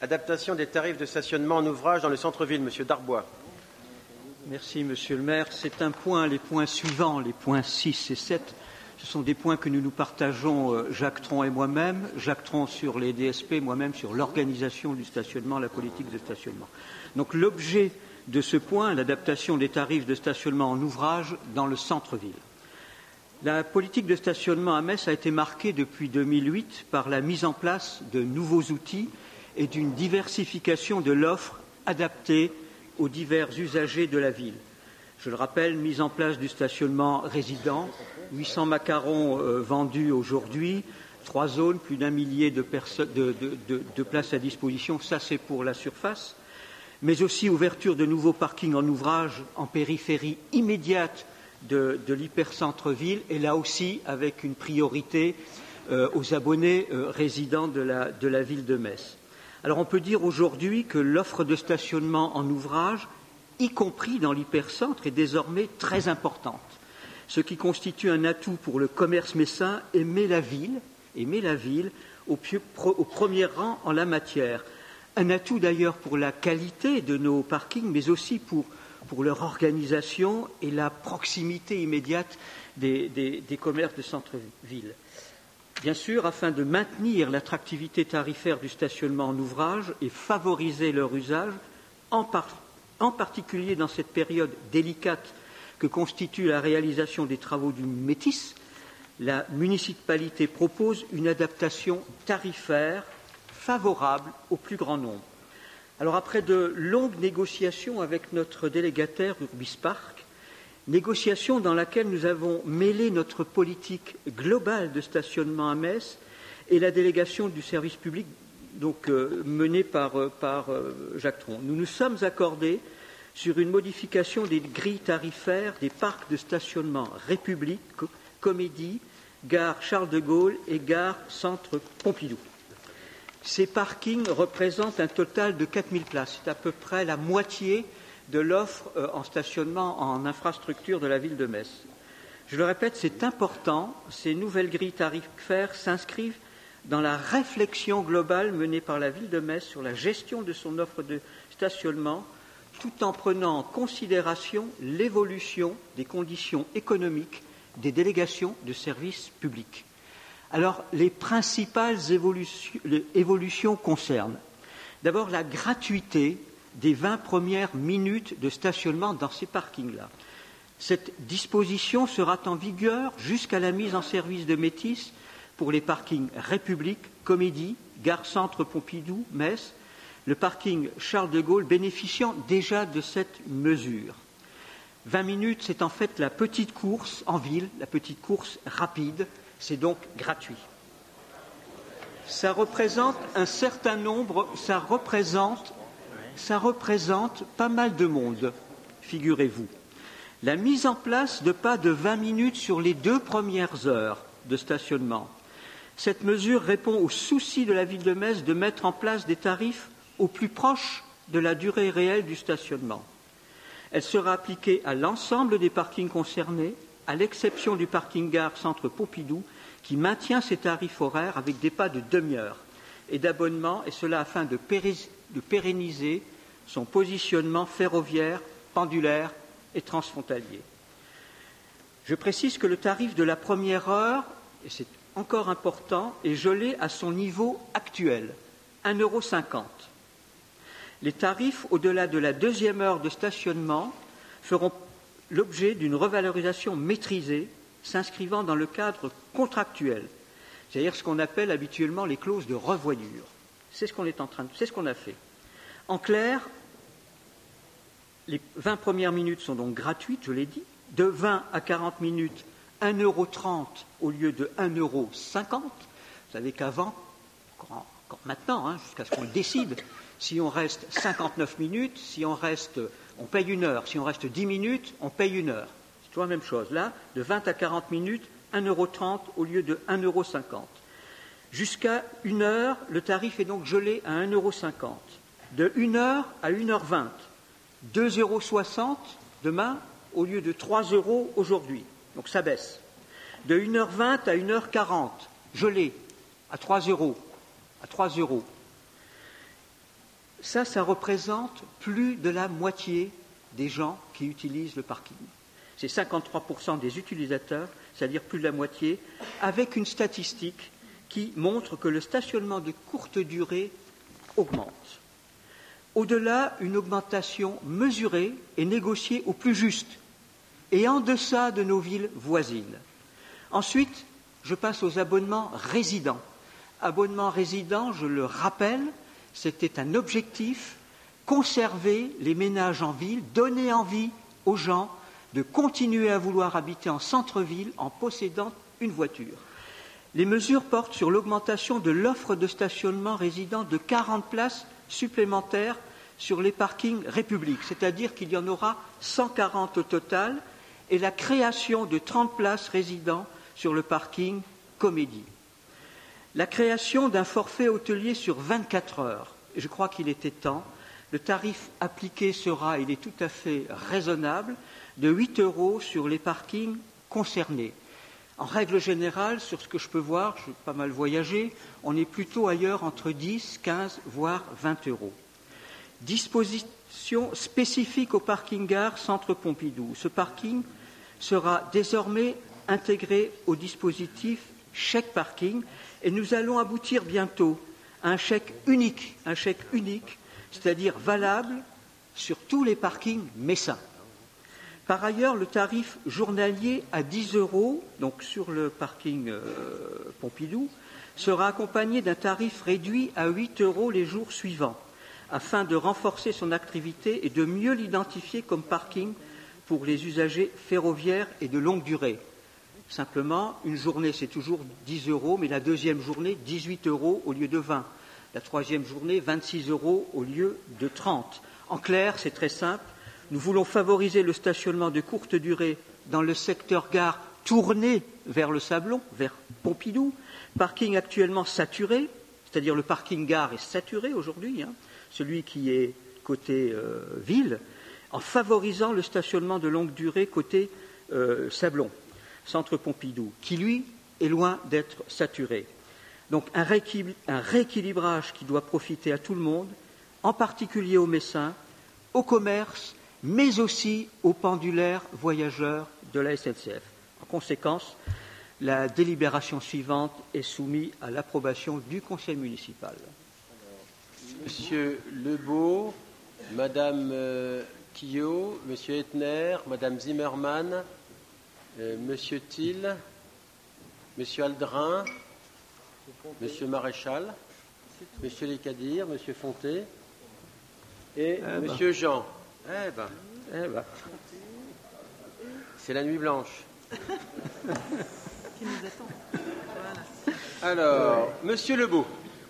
Adaptation des tarifs de stationnement en ouvrage dans le centre-ville. Monsieur Darbois. Merci, Monsieur le maire. C'est un point, les points suivants, les points 6 et 7, ce sont des points que nous partageons, Jacques Tron et moi-même. Jacques Tron sur les DSP, moi-même sur l'organisation du stationnement, la politique de stationnement. Donc l'objet de ce point, l'adaptation des tarifs de stationnement en ouvrage dans le centre-ville. La politique de stationnement à Metz a été marquée depuis 2008 par la mise en place de nouveaux outils et d'une diversification de l'offre adaptée aux divers usagers de la ville. Je le rappelle, mise en place du stationnement résident, 800 macarons vendus aujourd'hui, 3 zones, plus d'1 millier de places à disposition, ça c'est pour la surface, mais aussi ouverture de nouveaux parkings en ouvrage en périphérie immédiate de l'hypercentre-ville, et là aussi avec une priorité aux abonnés résidents de la ville de Metz. Alors on peut dire aujourd'hui que l'offre de stationnement en ouvrage, y compris dans l'hypercentre, est désormais très importante, ce qui constitue un atout pour le commerce messin et met la ville au premier rang en la matière. Un atout d'ailleurs pour la qualité de nos parkings, mais aussi pour leur organisation et la proximité immédiate des commerces de centre-ville. Bien sûr, afin de maintenir l'attractivité tarifaire du stationnement en ouvrage et favoriser leur usage, en particulier dans cette période délicate que constitue la réalisation des travaux du Métis, la municipalité propose une adaptation tarifaire favorable au plus grand nombre. Alors, après de longues négociations avec notre délégataire Urbispark, négociations dans laquelle nous avons mêlé notre politique globale de stationnement à Metz et la délégation du service public menée par Jacques Tron, nous nous sommes accordés sur une modification des grilles tarifaires des parcs de stationnement République, Comédie, gare Charles de Gaulle et gare Centre Pompidou. Ces parkings représentent un total de 4000 places. C'est à peu près la moitié de l'offre en stationnement en infrastructure de la ville de Metz. Je le répète, c'est important. Ces nouvelles grilles tarifaires s'inscrivent dans la réflexion globale menée par la ville de Metz sur la gestion de son offre de stationnement, tout en prenant en considération l'évolution des conditions économiques des délégations de services publics. Alors, les principales évolutions concernent d'abord la gratuité des 20 premières minutes de stationnement dans ces parkings-là. Cette disposition sera en vigueur jusqu'à la mise en service de Métis pour les parkings République, Comédie, gare Centre Pompidou, Metz, le parking Charles de Gaulle bénéficiant déjà de cette mesure. 20 minutes, c'est en fait la petite course en ville, la petite course rapide. C'est donc gratuit. Ça représente un certain nombre, ça représente pas mal de monde, figurez-vous. La mise en place de pas de 20 minutes sur les 2 premières heures de stationnement. Cette mesure répond au souci de la ville de Metz de mettre en place des tarifs au plus proche de la durée réelle du stationnement. Elle sera appliquée à l'ensemble des parkings concernés, à l'exception du parking gare Centre Pompidou, qui maintient ses tarifs horaires avec des pas de demi-heure et d'abonnement, et cela afin de pérenniser son positionnement ferroviaire, pendulaire et transfrontalier. Je précise que le tarif de la première heure, et c'est encore important, est gelé à son niveau actuel, 1,50 €. Les tarifs au-delà de la 2e heure de stationnement feront l'objet d'une revalorisation maîtrisée s'inscrivant dans le cadre contractuel, c'est-à-dire ce qu'on appelle habituellement les clauses de revoyure. C'est ce qu'on a fait. En clair, les 20 premières minutes sont donc gratuites, je l'ai dit, de 20 à 40 minutes, 1,30 € au lieu de 1,50 €. Vous savez qu'avant, encore maintenant, jusqu'à ce qu'on le décide, si on reste 59 minutes, on paye 1 heure. Si on reste 10 minutes, on paye 1 heure. C'est toujours la même chose. Là, de 20 à 40 minutes, 1,30 € au lieu de 1,50 €. Jusqu'à 1 heure, le tarif est donc gelé à 1,50 €. De 1 heure à 1h20, 2,60 € demain au lieu de 3 € aujourd'hui. Donc ça baisse. De 1h20 à 1h40, gelé à 3 €. Ça représente plus de la moitié des gens qui utilisent le parking. C'est 53% des utilisateurs, c'est-à-dire plus de la moitié, avec une statistique qui montre que le stationnement de courte durée augmente. Au-delà, une augmentation mesurée et négociée au plus juste et en deçà de nos villes voisines. Ensuite, je passe aux abonnements résidents. Abonnements résidents, je le rappelle, c'était un objectif, conserver les ménages en ville, donner envie aux gens de continuer à vouloir habiter en centre-ville en possédant une voiture. Les mesures portent sur l'augmentation de l'offre de stationnement résident de 40 places supplémentaires sur les parkings République, c'est-à-dire qu'il y en aura 140 au total, et la création de 30 places résidents sur le parking Comédie. La création d'un forfait hôtelier sur 24 heures, je crois qu'il était temps. Le tarif appliqué sera, il est tout à fait raisonnable, de 8 € sur les parkings concernés. En règle générale, sur ce que je peux voir, j'ai pas mal voyagé, on est plutôt ailleurs entre 10, 15, voire 20 €. Disposition spécifique au parking gare Centre Pompidou. Ce parking sera désormais intégré au dispositif chèque parking et nous allons aboutir bientôt à un chèque unique, c'est-à-dire valable sur tous les parkings messins. Par ailleurs, le tarif journalier à 10 €, donc sur le parking Pompidou, sera accompagné d'un tarif réduit à 8 € les jours suivants, afin de renforcer son activité et de mieux l'identifier comme parking pour les usagers ferroviaires et de longue durée. Simplement, une journée, c'est toujours 10 €, mais la deuxième journée, 18 € au lieu de 20. La troisième journée, 26 € au lieu de 30. En clair, c'est très simple. Nous voulons favoriser le stationnement de courte durée dans le secteur gare tourné vers le Sablon, vers Pompidou, parking actuellement saturé, c'est-à-dire le parking gare est saturé aujourd'hui, celui qui est côté ville, en favorisant le stationnement de longue durée côté Sablon, centre Pompidou, qui lui est loin d'être saturé. Donc un rééquilibrage qui doit profiter à tout le monde, en particulier aux Messins, au commerce, mais aussi aux pendulaires voyageurs de la SNCF. En conséquence, la délibération suivante est soumise à l'approbation du Conseil municipal. Monsieur Lebeau, Madame Quillot, Monsieur Ettner, Madame Zimmermann, Monsieur Thiel, Monsieur Aldrin, Monsieur Maréchal, Monsieur Lécadir, Monsieur Fonté et Monsieur Jean. C'est la nuit blanche. Qui nous attend. Voilà. Alors, Monsieur Lebeau.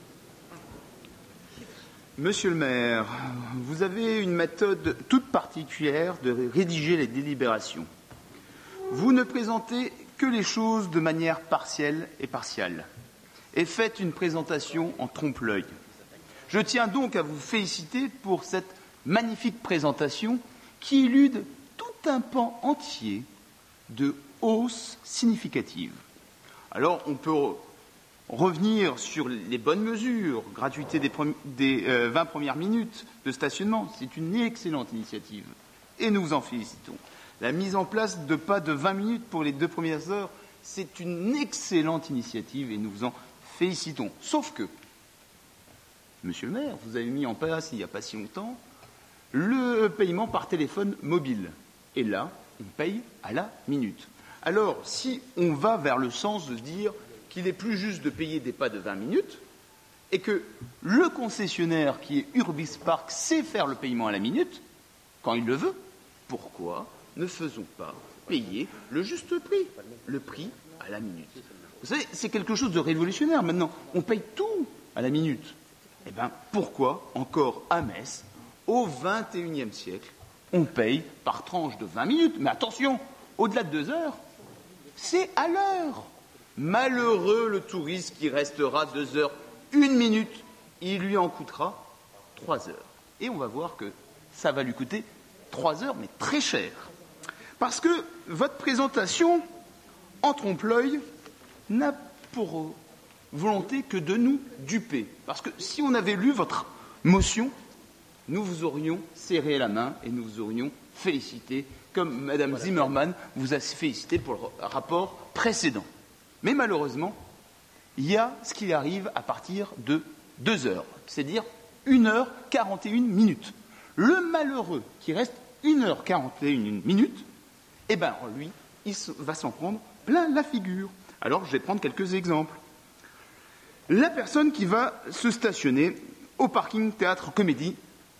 Monsieur le maire, vous avez une méthode toute particulière de rédiger les délibérations. Vous ne présentez que les choses de manière partielle et partiale, et faites une présentation en trompe-l'œil. Je tiens donc à vous féliciter pour cette magnifique présentation qui élude tout un pan entier de hausse significative. Alors, on peut revenir sur les bonnes mesures, gratuité des 20 premières minutes de stationnement, c'est une excellente initiative et nous vous en félicitons. La mise en place de pas de 20 minutes pour les 2 premières heures, c'est une excellente initiative et nous vous en félicitons. Sauf que, monsieur le maire, vous avez mis en place il n'y a pas si longtemps le paiement par téléphone mobile. Et là, on paye à la minute. Alors, si on va vers le sens de dire qu'il est plus juste de payer des pas de 20 minutes et que le concessionnaire qui est Urbis Park sait faire le paiement à la minute, quand il le veut, pourquoi ne faisons pas payer le juste prix, le prix à la minute? Vous savez, c'est quelque chose de révolutionnaire maintenant. On paye tout à la minute. Eh bien, pourquoi encore à Metz, au XXIe siècle, on paye par tranche de 20 minutes? Mais attention, au-delà de 2 heures, c'est à l'heure. Malheureux le touriste qui restera 2 heures, 1 minute, il lui en coûtera 3 heures. Et on va voir que ça va lui coûter 3 heures, mais très cher. Parce que votre présentation, en trompe-l'œil, n'a pour volonté que de nous duper. Parce que si on avait lu votre motion, nous vous aurions serré la main et nous vous aurions félicité, comme Mme Zimmermann vous a félicité pour le rapport précédent. Mais malheureusement, il y a ce qui arrive à partir de 2 heures, c'est-à-dire 1h41. Le malheureux qui reste 1h41, eh bien, lui, il va s'en prendre plein la figure. Alors, je vais prendre quelques exemples. La personne qui va se stationner au parking Théâtre Comédie,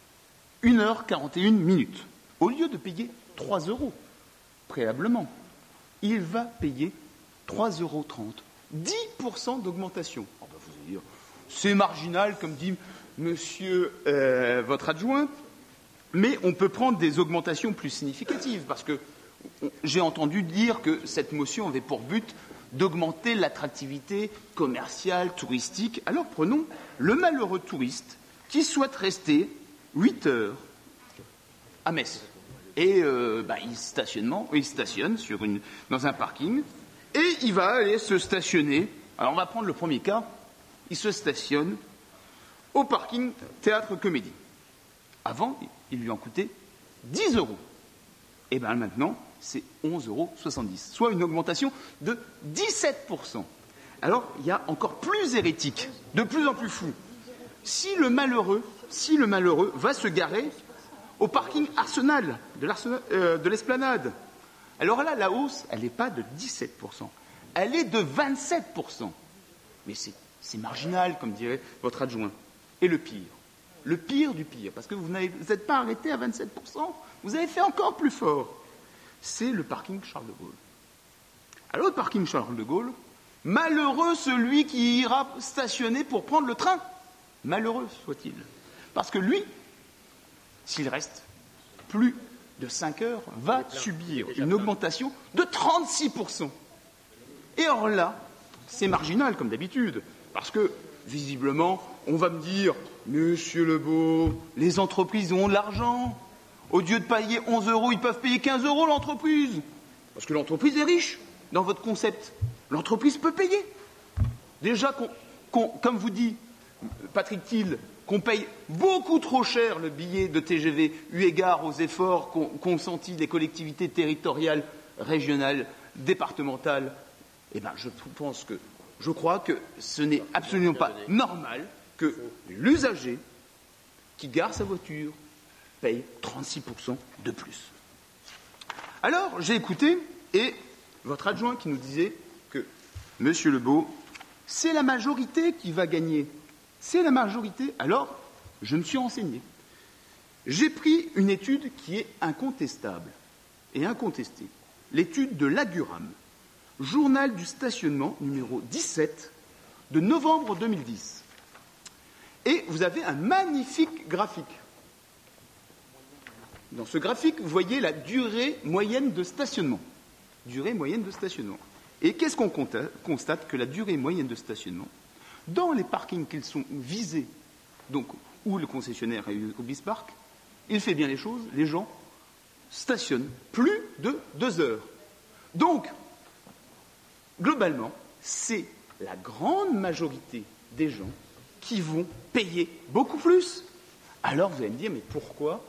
1h41. Au lieu de payer 3 € préalablement, il va payer 3,30 €. 10% d'augmentation. Oh ben vous allez dire, c'est marginal, comme dit monsieur votre adjoint, mais on peut prendre des augmentations plus significatives, parce que j'ai entendu dire que cette motion avait pour but d'augmenter l'attractivité commerciale, touristique. Alors prenons le malheureux touriste qui souhaite rester 8 heures à Metz. Et il stationne dans un parking et il va aller se stationner. Alors on va prendre le premier cas. Il se stationne au parking Théâtre Comédie. Avant, il lui en coûtait 10 €. Et bien maintenant, c'est 11,70 €, soit une augmentation de 17%. Alors, il y a encore plus hérétique, de plus en plus fou. Si le malheureux va se garer au parking Arsenal de l'Esplanade, alors là, la hausse, elle n'est pas de 17%, elle est de 27%. Mais c'est marginal, comme dirait votre adjoint. Et le pire du pire, parce que vous n'êtes pas arrêté à 27%, vous avez fait encore plus fort. C'est le parking Charles de Gaulle. Alors, le parking Charles de Gaulle, malheureux celui qui ira stationner pour prendre le train. Malheureux soit-il. Parce que lui, s'il reste plus de 5 heures, va subir une augmentation de 36%. Et alors là, c'est marginal comme d'habitude, parce que, visiblement, on va me dire, Monsieur Lebeau, les entreprises ont de l'argent. Au lieu de payer 11 €, ils peuvent payer 15 € l'entreprise. Parce que l'entreprise est riche dans votre concept. L'entreprise peut payer. Déjà, comme vous dit Patrick Thiel, qu'on paye beaucoup trop cher le billet de TGV, eu égard aux efforts qu'ont consentis les collectivités territoriales, régionales, départementales, eh bien, je crois que ce n'est absolument pas normal que l'usager qui gare sa voiture paye 36% de plus. Alors, j'ai écouté, et votre adjoint qui nous disait que, Monsieur Lebeau, c'est la majorité qui va gagner. C'est la majorité. Alors, je me suis renseigné. J'ai pris une étude qui est incontestable et incontestée. L'étude de l'Aguram, journal du stationnement numéro 17 de novembre 2010. Et vous avez un magnifique graphique. Dans ce graphique, vous voyez la durée moyenne de stationnement. Et qu'est-ce qu'on constate? Que la durée moyenne de stationnement, dans les parkings qui sont visés, donc où le concessionnaire est au Bisparck, il fait bien les choses, les gens stationnent plus de 2 heures. Donc, globalement, c'est la grande majorité des gens qui vont payer beaucoup plus. Alors vous allez me dire, mais pourquoi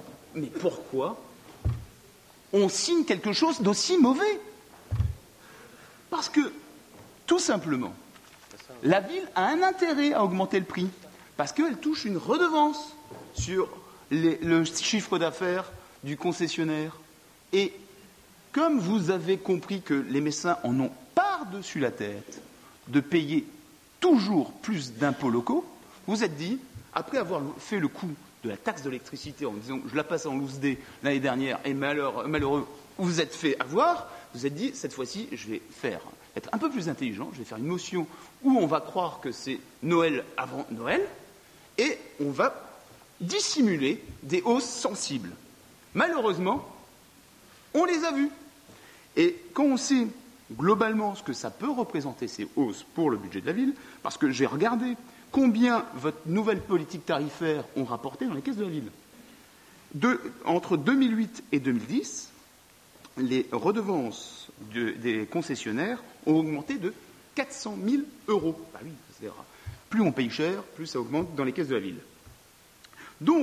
on signe quelque chose d'aussi mauvais? Parce que, tout simplement, la ville a un intérêt à augmenter le prix, parce qu'elle touche une redevance sur le chiffre d'affaires du concessionnaire. Et comme vous avez compris que les médecins en ont par-dessus la tête de payer toujours plus d'impôts locaux, vous êtes dit, après avoir fait le coup de la taxe d'électricité en disant je la passe en loose day l'année dernière et malheureux vous vous êtes fait avoir, vous êtes dit cette fois-ci je vais être un peu plus intelligent, je vais faire une motion où on va croire que c'est Noël avant Noël et on va dissimuler des hausses sensibles. Malheureusement, on les a vues. Et quand on sait globalement ce que ça peut représenter ces hausses pour le budget de la ville, parce que j'ai regardé combien votre nouvelle politique tarifaire ont rapporté dans les caisses de la ville. Entre 2008 et 2010, les redevances des concessionnaires ont augmenté de 400 000 €. Bah oui, c'est-à-dire, plus on paye cher, plus ça augmente dans les caisses de la ville. Donc,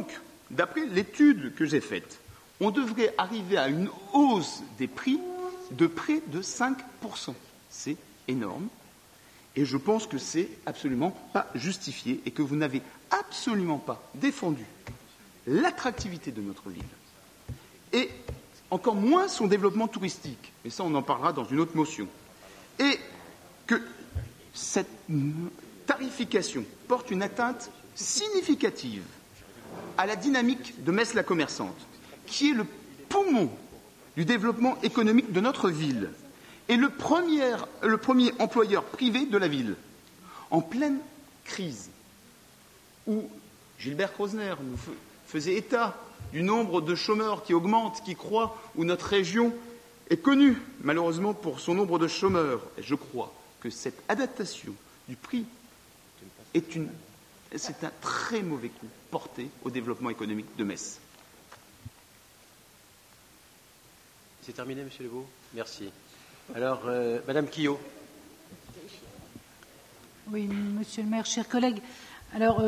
d'après l'étude que j'ai faite, on devrait arriver à une hausse des prix de près de 5%. C'est énorme. Et je pense que c'est absolument pas justifié et que vous n'avez absolument pas défendu l'attractivité de notre ville. Et encore moins son développement touristique. Mais ça, on en parlera dans une autre motion. Et que cette tarification porte une atteinte significative à la dynamique de Metz la commerçante, qui est le poumon du développement économique de notre ville et le premier employeur privé de la ville. En pleine crise, où Gilbert Krosner nous faisait état du nombre de chômeurs qui augmente, qui croît, où notre région est connue malheureusement pour son nombre de chômeurs. Et je crois que cette adaptation du prix c'est un très mauvais coup porté au développement économique de Metz. C'est terminé, Monsieur Lebeau. Merci. Alors, Madame Quillot. Oui, Monsieur le maire, chers collègues. Alors,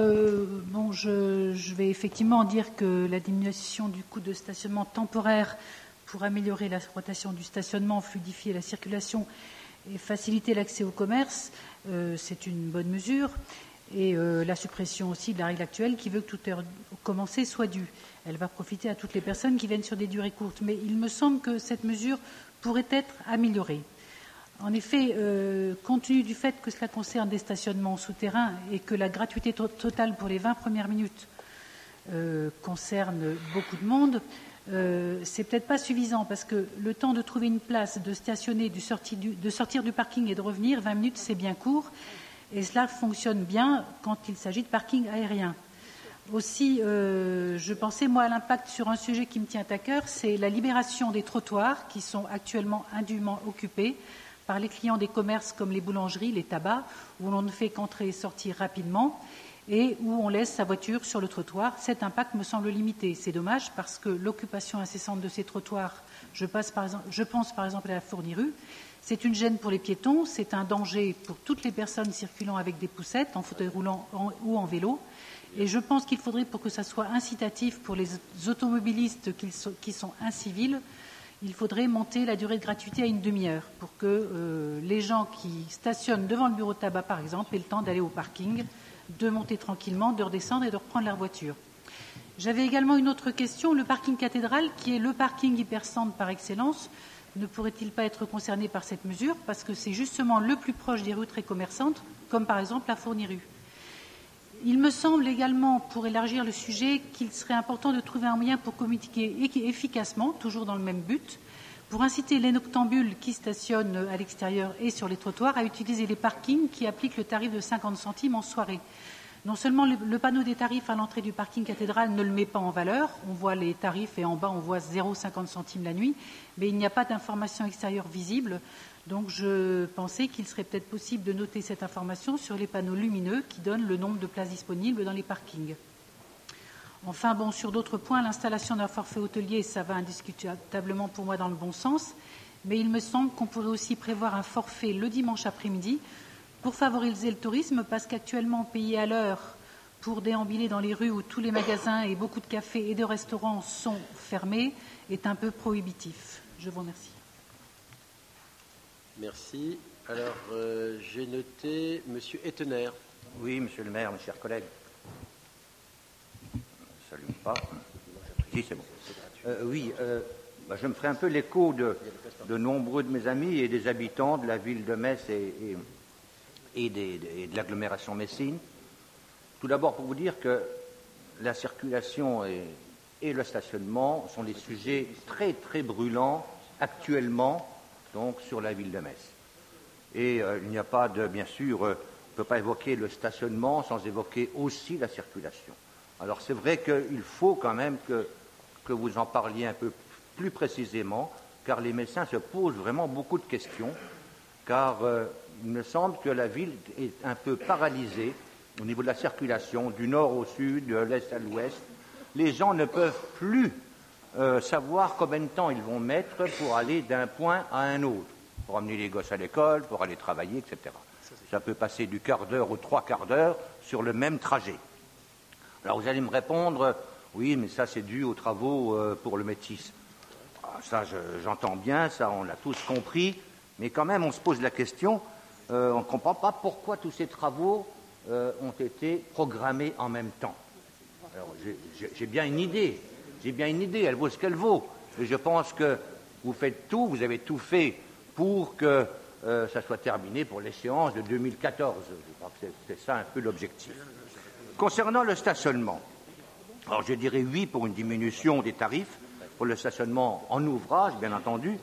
je vais effectivement dire que la diminution du coût de stationnement temporaire pour améliorer la rotation du stationnement, fluidifier la circulation et faciliter l'accès au commerce, c'est une bonne mesure. Et la suppression aussi de la règle actuelle qui veut que toute heure commencée soit due. Elle va profiter à toutes les personnes qui viennent sur des durées courtes. Mais il me semble que cette mesure pourrait être améliorée. En effet, compte tenu du fait que cela concerne des stationnements souterrains et que la gratuité totale pour les 20 premières minutes concerne beaucoup de monde, c'est peut-être pas suffisant parce que le temps de trouver une place, de stationner, de sortir du parking et de revenir, 20 minutes, c'est bien court. Et cela fonctionne bien quand il s'agit de parking aérien. Aussi, je pensais, moi, à l'impact sur un sujet qui me tient à cœur, c'est la libération des trottoirs qui sont actuellement indûment occupés par les clients des commerces comme les boulangeries, les tabacs, où l'on ne fait qu'entrer et sortir rapidement et où on laisse sa voiture sur le trottoir. Cet impact me semble limité. C'est dommage parce que l'occupation incessante de ces trottoirs, je pense par exemple à la Fournirue, c'est une gêne pour les piétons, c'est un danger pour toutes les personnes circulant avec des poussettes, en fauteuil roulant ou en vélo. Et je pense qu'il faudrait, pour que ça soit incitatif pour les automobilistes qui sont incivils, il faudrait monter la durée de gratuité à une demi-heure pour que les gens qui stationnent devant le bureau de tabac, par exemple, aient le temps d'aller au parking, de monter tranquillement, de redescendre et de reprendre leur voiture. J'avais également une autre question. Le parking cathédrale, qui est le parking hypercentre par excellence, ne pourrait-il pas être concerné par cette mesure parce que c'est justement le plus proche des rues très commerçantes, comme par exemple la Fournirue. Il me semble également, pour élargir le sujet, qu'il serait important de trouver un moyen pour communiquer efficacement, toujours dans le même but, pour inciter les noctambules qui stationnent à l'extérieur et sur les trottoirs à utiliser les parkings qui appliquent le tarif de 50 centimes en soirée. Non seulement le panneau des tarifs à l'entrée du parking cathédrale ne le met pas en valeur, on voit les tarifs et en bas on voit 0,50 centimes la nuit, mais il n'y a pas d'information extérieure visible. Donc je pensais qu'il serait peut-être possible de noter cette information sur les panneaux lumineux qui donnent le nombre de places disponibles dans les parkings. Enfin, sur d'autres points, l'installation d'un forfait hôtelier, ça va indiscutablement pour moi dans le bon sens, mais il me semble qu'on pourrait aussi prévoir un forfait le dimanche après-midi pour favoriser le tourisme, parce qu'actuellement, payer à l'heure pour déambuler dans les rues où tous les magasins et beaucoup de cafés et de restaurants sont fermés est un peu prohibitif. Je vous remercie. Merci. Alors, j'ai noté Monsieur Ettener. Oui, Monsieur le maire, mes chers collègues. Ça ne s'allume pas. Si, c'est bon. Je me ferai un peu l'écho de nombreux de mes amis et des habitants de la ville de Metz et de l'agglomération messine. Tout d'abord pour vous dire que la circulation et le stationnement sont des sujets très très brûlants actuellement donc sur la ville de Metz. Et il n'y a pas bien sûr, on ne peut pas évoquer le stationnement sans évoquer aussi la circulation. Alors c'est vrai qu'il faut quand même que vous en parliez un peu plus précisément, car les Messins se posent vraiment beaucoup de questions, car il me semble que la ville est un peu paralysée au niveau de la circulation, du nord au sud, de l'est à l'ouest. Les gens ne peuvent plus savoir combien de temps ils vont mettre pour aller d'un point à un autre, pour amener les gosses à l'école, pour aller travailler, etc. Ça peut passer du quart d'heure aux 3 quarts d'heure sur le même trajet. Alors vous allez me répondre, Oui, mais ça, c'est dû aux travaux pour le Métis. Ça, j'entends bien, ça, on l'a tous compris, mais quand même, on se pose la question, on ne comprend pas pourquoi tous ces travaux ont été programmés en même temps. Alors, j'ai bien une idée, elle vaut ce qu'elle vaut, et je pense que vous avez tout fait pour que ça soit terminé pour l'échéance de 2014. Je crois que c'est ça un peu l'objectif. Concernant le stationnement, alors je dirais oui pour une diminution des tarifs, pour le stationnement en ouvrage, bien entendu,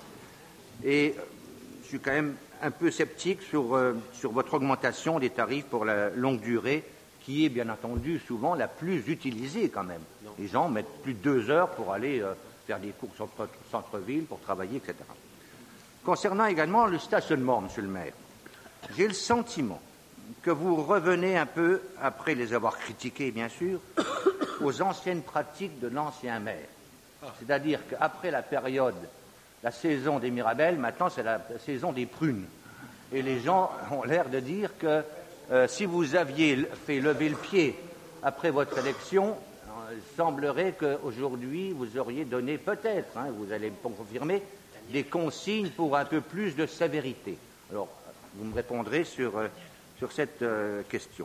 et je suis quand même un peu sceptique sur votre augmentation des tarifs pour la longue durée, qui est bien entendu souvent la plus utilisée quand même. Les gens mettent plus de 2 heures pour aller faire des courses au centre-ville, pour travailler, etc. Concernant également le stationnement, Monsieur le maire, j'ai le sentiment que vous revenez un peu, après les avoir critiqués bien sûr, aux anciennes pratiques de l'ancien maire. C'est-à-dire qu'après la saison des Mirabelles, maintenant c'est la saison des prunes. Et les gens ont l'air de dire que si vous aviez fait lever le pied après votre élection, il semblerait qu'aujourd'hui vous auriez donné peut-être, vous allez me confirmer, des consignes pour un peu plus de sévérité. Alors, vous me répondrez sur cette question.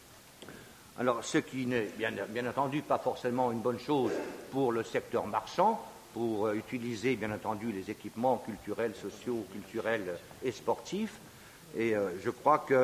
Alors, ce qui n'est bien entendu pas forcément une bonne chose pour le secteur marchand, pour utiliser bien entendu les équipements culturels, sociaux, culturels et sportifs. Et je crois que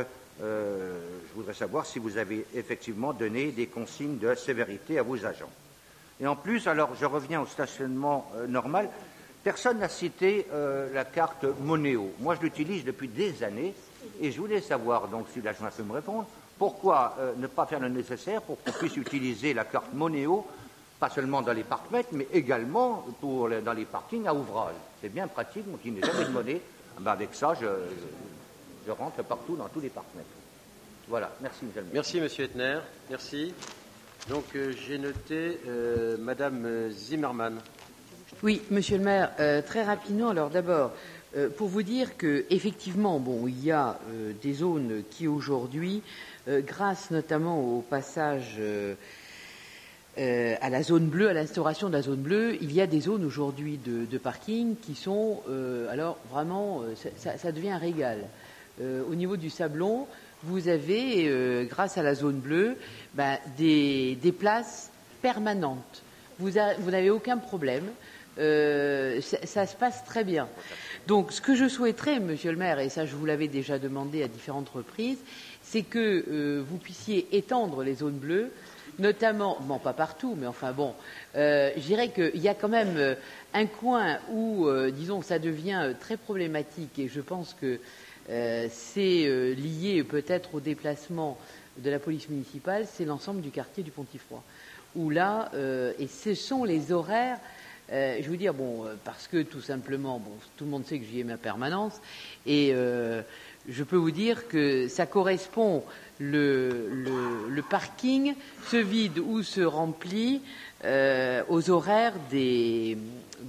je voudrais savoir si vous avez effectivement donné des consignes de sévérité à vos agents. Et en plus, alors je reviens au stationnement normal. Personne n'a cité la carte Monéo. Moi, je l'utilise depuis des années et je voulais savoir, donc, si l'agent peut me répondre, pourquoi ne pas faire le nécessaire pour qu'on puisse utiliser la carte Monéo, pas seulement dans les parcs-mètres, mais également dans les parkings à ouvrage. C'est bien pratique, moi qui n'ai jamais de monnaie. Avec ça, je rentre partout dans tous les parcs-mètres. Voilà, merci, monsieur le maire. Merci, monsieur Ettner. Merci. Donc, j'ai noté Madame Zimmermann. Oui, monsieur le maire, très rapidement. Alors d'abord, pour vous dire qu'effectivement, il y a des zones qui aujourd'hui, grâce notamment au passage à la zone bleue, à l'instauration de la zone bleue, il y a des zones aujourd'hui de parking qui sont, alors vraiment, ça devient un régal. Au niveau du Sablon, vous avez, grâce à la zone bleue, des places permanentes. Vous n'avez aucun problème. Ça se passe très bien. Donc, ce que je souhaiterais, monsieur le maire, et ça je vous l'avais déjà demandé à différentes reprises, c'est que vous puissiez étendre les zones bleues, notamment, pas partout, mais enfin bon, je dirais qu'il y a quand même un coin où, disons, ça devient très problématique, et je pense que c'est lié peut-être au déplacement de la police municipale, c'est l'ensemble du quartier du Pontifroy, où là, et ce sont les horaires. Je veux dire, parce que tout simplement, tout le monde sait que j'y ai ma permanence, et je peux vous dire que ça correspond, le parking se vide ou se remplit aux horaires des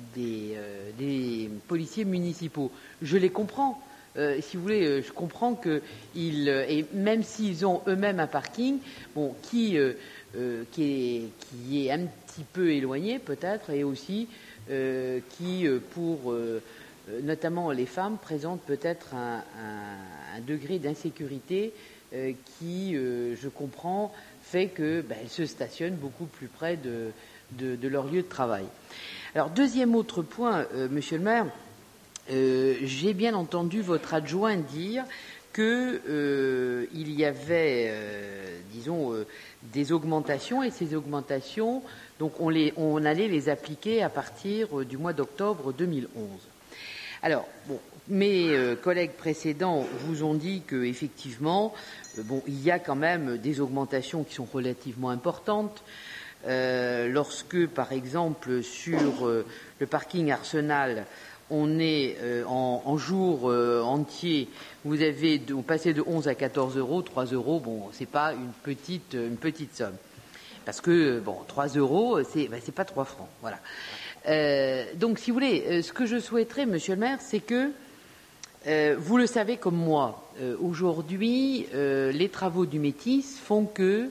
policiers municipaux. Je les comprends. Si vous voulez, je comprends que et même s'ils ont eux-mêmes un parking, qui est un petit peu éloigné peut-être, et aussi qui, pour notamment les femmes, présente peut-être un degré d'insécurité qui, je comprends, fait qu'elles se stationnent beaucoup plus près de leur lieu de travail. Alors, deuxième autre point, monsieur le maire, j'ai bien entendu votre adjoint dire qu'il y avait, disons, des augmentations, et ces augmentations, donc on allait les appliquer à partir du mois d'octobre 2011. Alors, mes collègues précédents vous ont dit qu'effectivement, il y a quand même des augmentations qui sont relativement importantes. Lorsque, par exemple, sur le parking Arsenal, on est en jour entier, vous passez de 11 à 14 euros, 3 euros, c'est pas une petite somme. Parce que, 3 euros, c'est pas 3 francs, voilà. Donc, si vous voulez, ce que je souhaiterais, monsieur le maire, c'est que, vous le savez comme moi, aujourd'hui, les travaux du Métis font que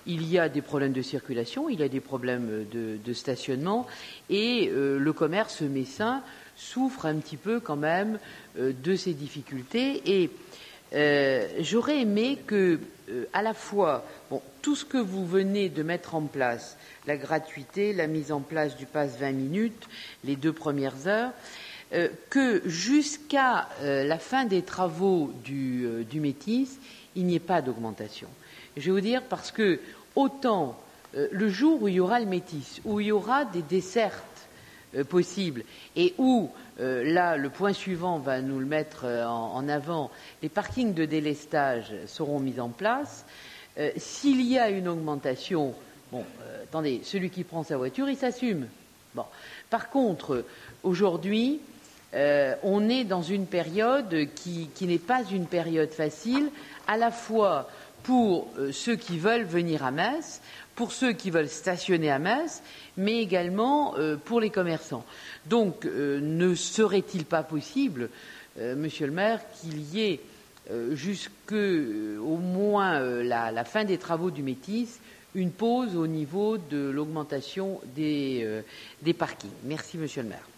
il y a des problèmes de circulation, il y a des problèmes de stationnement, et le commerce messin souffre un petit peu quand même de ces difficultés. Et j'aurais aimé que, à la fois, tout ce que vous venez de mettre en place, la gratuité, la mise en place du pass 20 minutes, les 2 premières heures, que jusqu'à la fin des travaux du Métis, il n'y ait pas d'augmentation. Je vais vous dire parce que autant le jour où il y aura le Métis, où il y aura des dessertes possibles et où, là, le point suivant va nous le mettre en avant, les parkings de délestage seront mis en place. S'il y a une augmentation, attendez, celui qui prend sa voiture, il s'assume. Bon. Par contre, aujourd'hui, on est dans une période qui n'est pas une période facile, à la fois pour ceux qui veulent venir à Metz, pour ceux qui veulent stationner à Metz, mais également pour les commerçants. Donc, ne serait-il pas possible, Monsieur le maire, qu'il y ait jusqu'au moins la fin des travaux du Métis, une pause au niveau de l'augmentation des parkings. Merci, Monsieur le maire.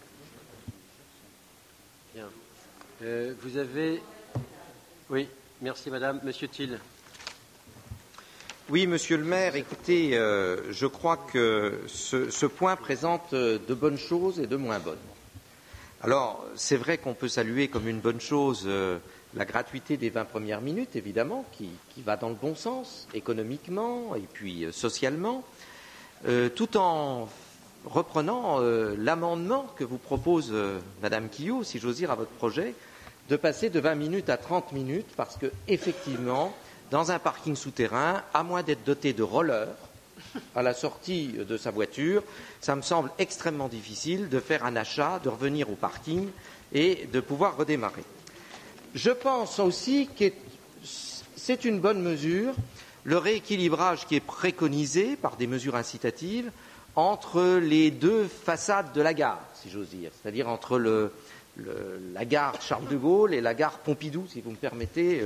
Bien. Vous avez... Oui, merci madame. Monsieur Thiel. Oui, monsieur le maire, écoutez, je crois que ce point présente de bonnes choses et de moins bonnes. Alors, c'est vrai qu'on peut saluer comme une bonne chose la gratuité des 20 premières minutes, évidemment, qui va dans le bon sens, économiquement et puis socialement, tout en reprenant l'amendement que vous propose madame Quillot, si j'ose dire, à votre projet, de passer de 20 minutes à 30 minutes, parce que, effectivement, dans un parking souterrain, à moins d'être doté de rollers à la sortie de sa voiture, ça me semble extrêmement difficile de faire un achat, de revenir au parking et de pouvoir redémarrer. Je pense aussi que c'est une bonne mesure, le rééquilibrage qui est préconisé par des mesures incitatives entre les 2 façades de la gare, si j'ose dire, c'est-à-dire entre la gare Charles de Gaulle et la gare Pompidou, si vous me permettez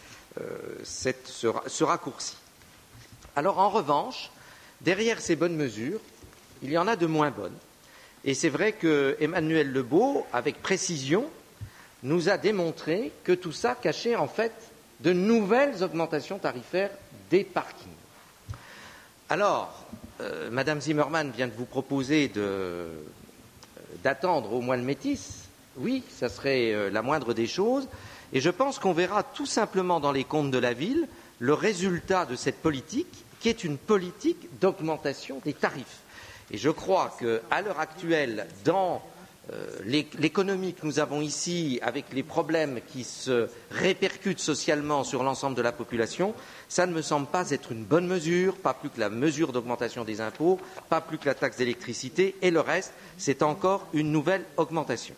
ce raccourci. Alors, en revanche, derrière ces bonnes mesures, il y en a de moins bonnes. Et c'est vrai que Emmanuel Lebeau, avec précision, nous a démontré que tout ça cachait en fait de nouvelles augmentations tarifaires des parkings. Alors, madame Zimmermann vient de vous proposer d'attendre au mois le Métis. Oui, ça serait la moindre des choses. Et je pense qu'on verra tout simplement dans les comptes de la ville le résultat de cette politique, qui est une politique d'augmentation des tarifs. Et je crois qu'à l'heure actuelle, dans l'économie que nous avons ici, avec les problèmes qui se répercutent socialement sur l'ensemble de la population, ça ne me semble pas être une bonne mesure, pas plus que la mesure d'augmentation des impôts, pas plus que la taxe d'électricité, et le reste, c'est encore une nouvelle augmentation.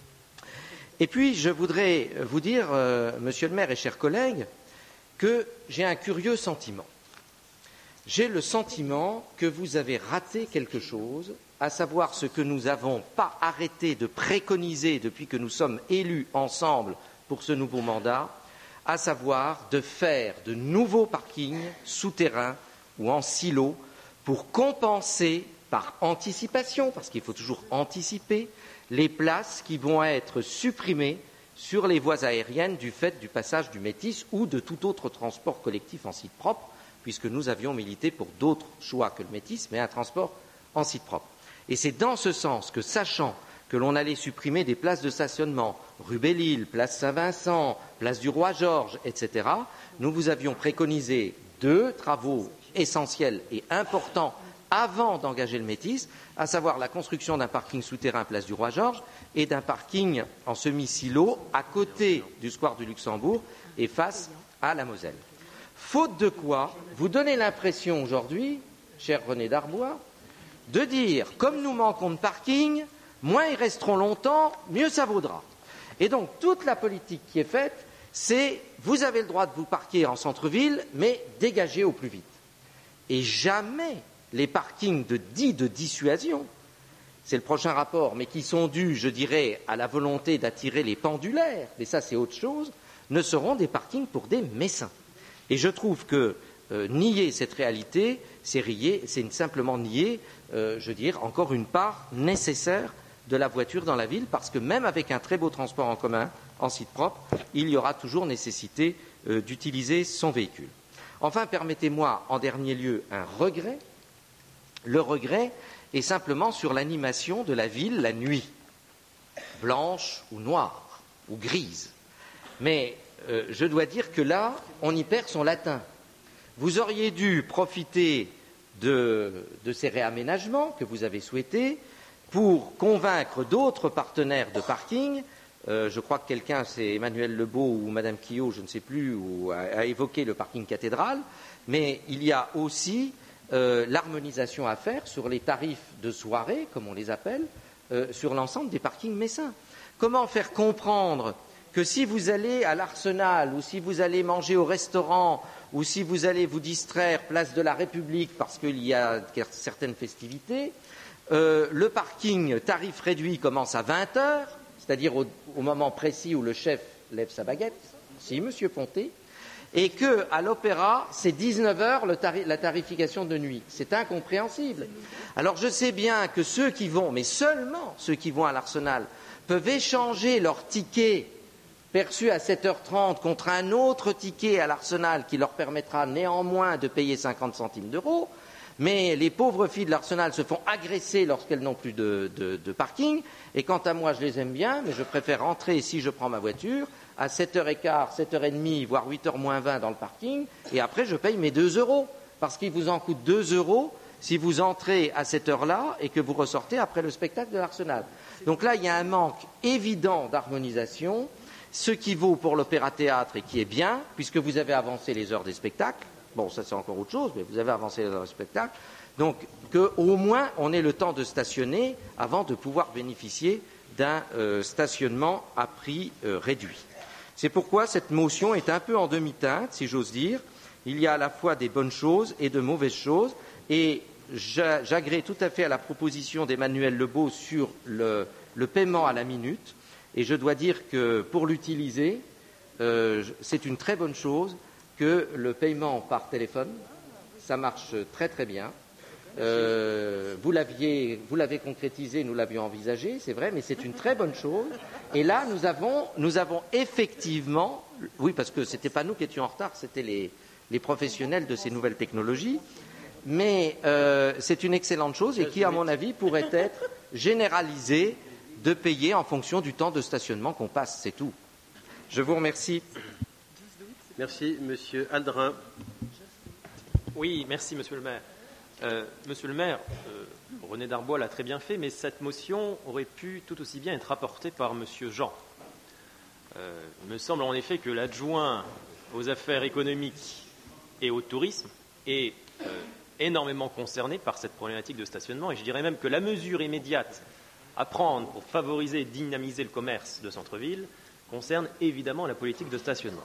Et puis, je voudrais vous dire, monsieur le maire et chers collègues, que j'ai un curieux sentiment. J'ai le sentiment que vous avez raté quelque chose, à savoir ce que nous n'avons pas arrêté de préconiser depuis que nous sommes élus ensemble pour ce nouveau mandat, à savoir de faire de nouveaux parkings souterrains ou en silo pour compenser par anticipation, parce qu'il faut toujours anticiper, les places qui vont être supprimées sur les voies aériennes du fait du passage du Métis ou de tout autre transport collectif en site propre, puisque nous avions milité pour d'autres choix que le Métis, mais un transport en site propre. Et c'est dans ce sens que, sachant que l'on allait supprimer des places de stationnement, rue Belle-Île, place Saint-Vincent, place du Roi-Georges, etc., nous vous avions préconisé 2 travaux essentiels et importants avant d'engager le Métis, à savoir la construction d'un parking souterrain place du Roi-Georges et d'un parking en semi-silo à côté du square du Luxembourg et face à la Moselle. Faute de quoi, vous donnez l'impression aujourd'hui, cher René Darbois, de dire, comme nous manquons de parking, moins ils resteront longtemps, mieux ça vaudra. Et donc, toute la politique qui est faite, c'est, vous avez le droit de vous parquer en centre-ville, mais dégagez au plus vite. Et jamais les parkings dits de dissuasion, c'est le prochain rapport, mais qui sont dus, je dirais, à la volonté d'attirer les pendulaires, mais ça c'est autre chose, ne seront des parkings pour des messins. Et je trouve que, nier cette réalité, c'est simplement nier, je veux dire, encore une part nécessaire de la voiture dans la ville, parce que même avec un très beau transport en commun, en site propre, il y aura toujours nécessité d'utiliser son véhicule. Enfin, permettez-moi, en dernier lieu, un regret. Le regret est simplement sur l'animation de la ville la nuit, blanche ou noire ou grise. Mais je dois dire que là, on y perd son latin. Vous auriez dû profiter de ces réaménagements que vous avez souhaités pour convaincre d'autres partenaires de parking. Je crois que quelqu'un, c'est Emmanuel Lebeau ou Madame Quillot, je ne sais plus, a évoqué le parking cathédrale, mais il y a aussi l'harmonisation à faire sur les tarifs de soirée, comme on les appelle, sur l'ensemble des parkings messins. Comment faire comprendre que si vous allez à l'Arsenal, ou si vous allez manger au restaurant, ou si vous allez vous distraire place de la République parce qu'il y a certaines festivités, le parking tarif réduit commence à 20 heures, c'est-à-dire au moment précis où le chef lève sa baguette, si, Monsieur Ponté, et qu'à l'Opéra, c'est 19 heures la tarification de nuit. C'est incompréhensible. Alors je sais bien que ceux qui vont, mais seulement ceux qui vont à l'Arsenal, peuvent échanger leur ticket perçu à 7h30 contre un autre ticket à l'Arsenal qui leur permettra néanmoins de payer 50 centimes d'euros, mais les pauvres filles de l'Arsenal se font agresser lorsqu'elles n'ont plus de parking, et quant à moi, je les aime bien, mais je préfère rentrer, si je prends ma voiture, à 7h15, 7h30, voire 8h moins 20 dans le parking, et après je paye mes 2 euros, parce qu'il vous en coûte 2 euros si vous entrez à cette heure-là et que vous ressortez après le spectacle de l'Arsenal. Donc là, il y a un manque évident d'harmonisation, ce qui vaut pour l'opéra-théâtre et qui est bien, puisque vous avez avancé les heures des spectacles. Bon, ça c'est encore autre chose, mais vous avez avancé les heures des spectacles. Donc, qu'au moins, on ait le temps de stationner avant de pouvoir bénéficier d'un stationnement à prix réduit. C'est pourquoi cette motion est un peu en demi-teinte, si j'ose dire. Il y a à la fois des bonnes choses et de mauvaises choses. Et j'agrée tout à fait à la proposition d'Emmanuel Lebeau sur le paiement à la minute. Et je dois dire que pour l'utiliser, c'est une très bonne chose que le paiement par téléphone. Ça marche très très bien. Vous l'avez concrétisé, nous l'avions envisagé, c'est vrai, mais c'est une très bonne chose. Et là, nous avons effectivement, oui, parce que ce n'était pas nous qui étions en retard, c'était les professionnels de ces nouvelles technologies, mais c'est une excellente chose et qui, à mon avis, pourrait être généralisée de payer en fonction du temps de stationnement qu'on passe, c'est tout. Je vous remercie. Merci, Monsieur Aldrin. Oui, merci, Monsieur le maire. Monsieur le maire, René Darbois l'a très bien fait, mais cette motion aurait pu tout aussi bien être rapportée par Monsieur Jean. Il me semble en effet que l'adjoint aux affaires économiques et au tourisme est énormément concerné par cette problématique de stationnement, et je dirais même que la mesure immédiate à prendre pour favoriser et dynamiser le commerce de centre-ville concerne évidemment la politique de stationnement.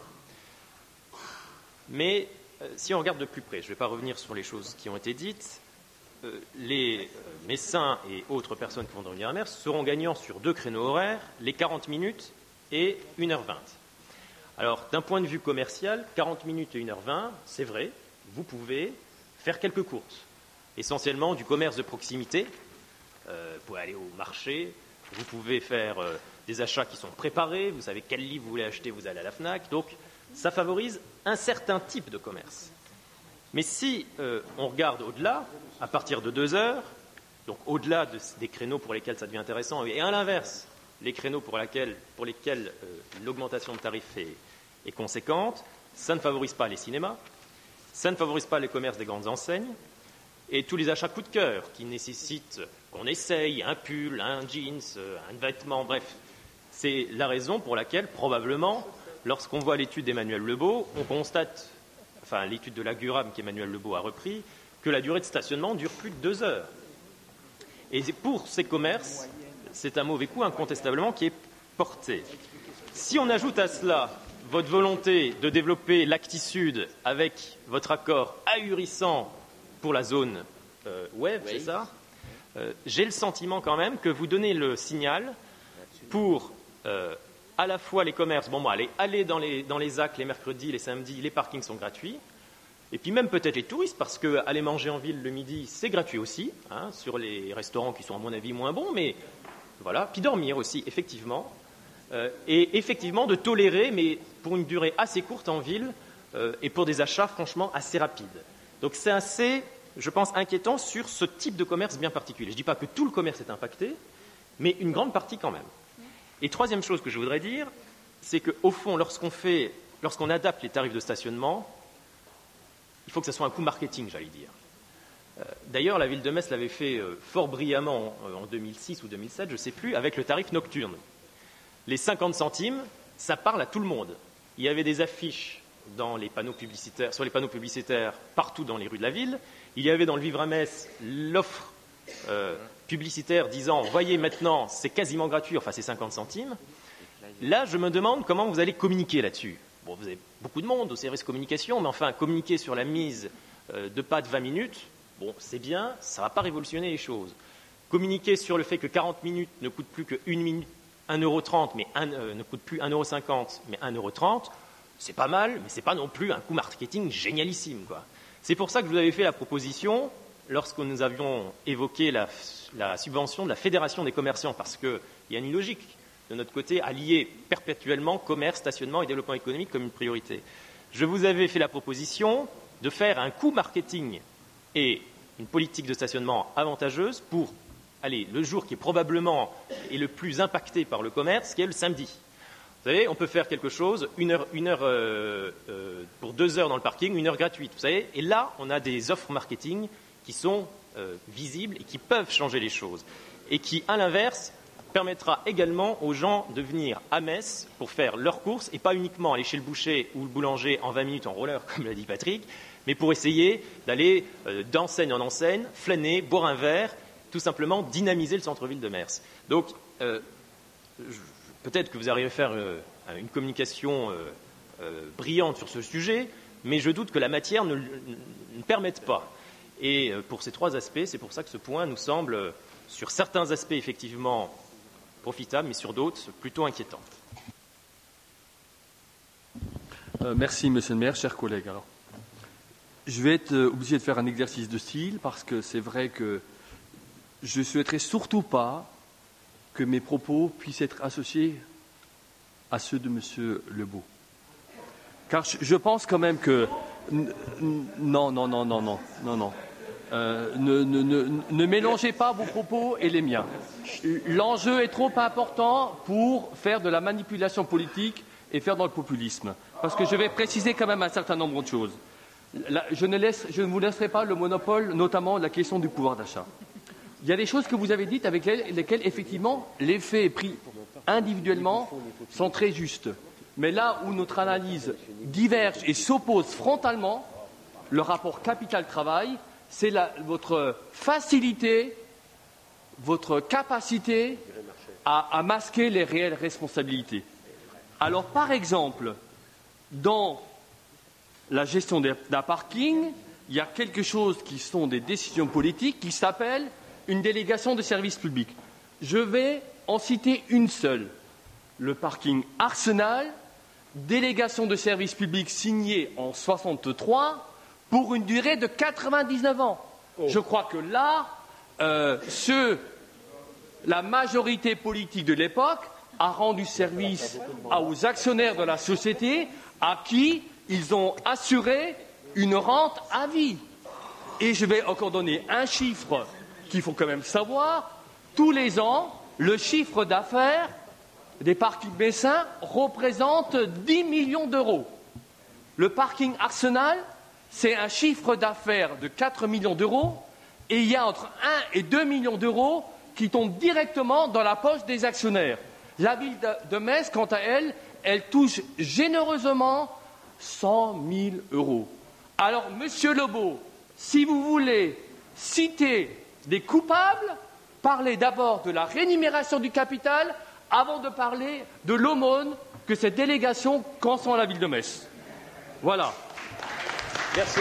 Mais si on regarde de plus près, je ne vais pas revenir sur les choses qui ont été dites, les Messins et autres personnes qui vont devenir la mer seront gagnants sur 2 créneaux horaires, les 40 minutes et 1h20. Alors, d'un point de vue commercial, 40 minutes et 1h20, c'est vrai, vous pouvez faire quelques courses, essentiellement du commerce de proximité. Vous pouvez aller au marché, vous pouvez faire des achats qui sont préparés, vous savez quel livre vous voulez acheter, vous allez à la FNAC, donc ça favorise un certain type de commerce. Mais si on regarde au-delà, à partir de 2 heures, donc au-delà des créneaux pour lesquels ça devient intéressant, et à l'inverse, les créneaux pour lesquels l'augmentation de tarif est conséquente, ça ne favorise pas les cinémas, ça ne favorise pas les commerces des grandes enseignes, et tous les achats coup de cœur qui nécessitent qu'on essaye un pull, un jeans, un vêtement, bref. C'est la raison pour laquelle, probablement, lorsqu'on voit l'étude d'Emmanuel Lebeau, on constate, enfin l'étude de l'Aguram qu'Emmanuel Lebeau a repris, que la durée de stationnement dure plus de 2 heures. Et pour ces commerces, c'est un mauvais coup incontestablement qui est porté. Si on ajoute à cela votre volonté de développer l'Acti-Sud avec votre accord ahurissant pour la zone web, oui. C'est ça, j'ai le sentiment quand même que vous donnez le signal pour à la fois les commerces, allez dans les ZAC les mercredis, les samedis, les parkings sont gratuits, Et puis même peut-être les touristes, parce qu'aller manger en ville le midi, c'est gratuit aussi, hein, sur les restaurants qui sont à mon avis moins bons, mais voilà. Puis dormir aussi, effectivement. Et effectivement de tolérer, mais pour une durée assez courte en ville, et pour des achats franchement assez rapides. Donc c'est assez, je pense, inquiétant sur ce type de commerce bien particulier. Je ne dis pas que tout le commerce est impacté, mais une grande partie quand même. Et troisième chose que je voudrais dire, c'est qu'au fond, lorsqu'on adapte les tarifs de stationnement, il faut que ce soit un coup marketing, j'allais dire. D'ailleurs, la ville de Metz l'avait fait fort brillamment en 2006 ou 2007, je ne sais plus, avec le tarif nocturne. Les 50 centimes, ça parle à tout le monde. Il y avait des affiches sur les panneaux publicitaires partout dans les rues de la ville. Il y avait dans le Vivre à Metz l'offre publicitaire disant « Voyez maintenant, c'est quasiment gratuit, enfin c'est 50 centimes ». Là, je me demande comment vous allez communiquer là-dessus. Bon, vous avez beaucoup de monde au service communication, mais enfin, communiquer sur la mise de pas de 20 minutes, bon, c'est bien, ça ne va pas révolutionner les choses. Communiquer sur le fait que 40 minutes ne coûtent plus que 1 minute, 1,30 €, mais ne coûte plus 1,50 €, mais 1,30 €, c'est pas mal, mais ce n'est pas non plus un coup marketing génialissime, quoi. C'est pour ça que je vous avais fait la proposition, lorsque nous avions évoqué la subvention de la Fédération des commerçants, parce qu'il y a une logique de notre côté à lier perpétuellement commerce, stationnement et développement économique comme une priorité. Je vous avais fait la proposition de faire un coup marketing et une politique de stationnement avantageuse pour le jour qui est probablement le plus impacté par le commerce, qui est le samedi. Vous savez, on peut faire quelque chose, une heure pour 2 heures dans le parking, 1 heure gratuite. Vous savez, et là, on a des offres marketing qui sont visibles et qui peuvent changer les choses. Et qui, à l'inverse, permettra également aux gens de venir à Metz pour faire leurs courses et pas uniquement aller chez le boucher ou le boulanger en 20 minutes en roller, comme l'a dit Patrick, mais pour essayer d'aller d'enseigne en enseigne, flâner, boire un verre, tout simplement dynamiser le centre-ville de Metz. Donc, peut-être que vous arrivez à faire une communication brillante sur ce sujet, mais je doute que la matière ne permette pas. Et pour ces 3 aspects, c'est pour ça que ce point nous semble, sur certains aspects, effectivement, profitable, mais sur d'autres, plutôt inquiétant. Merci, Monsieur le maire, chers collègues. Alors, je vais être obligé de faire un exercice de style parce que c'est vrai que je ne souhaiterais surtout pas que mes propos puissent être associés à ceux de Monsieur Lebeau. Car je pense quand même que... Non. Ne mélangez pas vos propos et les miens. L'enjeu est trop important pour faire de la manipulation politique et faire dans le populisme. Parce que je vais préciser quand même un certain nombre de choses. Je ne vous laisserai pas le monopole, notamment la question du pouvoir d'achat. Il y a des choses que vous avez dites avec lesquelles, effectivement, les faits pris individuellement sont très justes. Mais là où notre analyse diverge et s'oppose frontalement, le rapport capital-travail, c'est votre facilité, votre capacité à masquer les réelles responsabilités. Alors, par exemple, dans la gestion d'un parking, il y a quelque chose qui sont des décisions politiques qui s'appelle une délégation de service public. Je vais en citer une seule. Le parking Arsenal, délégation de service public signée en 1963 pour une durée de 99 ans. Je crois que là, la majorité politique de l'époque a rendu service aux actionnaires de la société à qui ils ont assuré une rente à vie. Et je vais encore donner un chiffre qu'il faut quand même savoir. Tous les ans, le chiffre d'affaires des parkings messins représente 10 millions d'euros. Le parking Arsenal, c'est un chiffre d'affaires de 4 millions d'euros et il y a entre 1 et 2 millions d'euros qui tombent directement dans la poche des actionnaires. La ville de Metz, quant à elle, elle touche généreusement 100 000 euros. Alors, Monsieur Lebeau, si vous voulez citer des coupables, parlez d'abord de la rémunération du capital avant de parler de l'aumône que cette délégation consent à la ville de Metz. Voilà. Merci.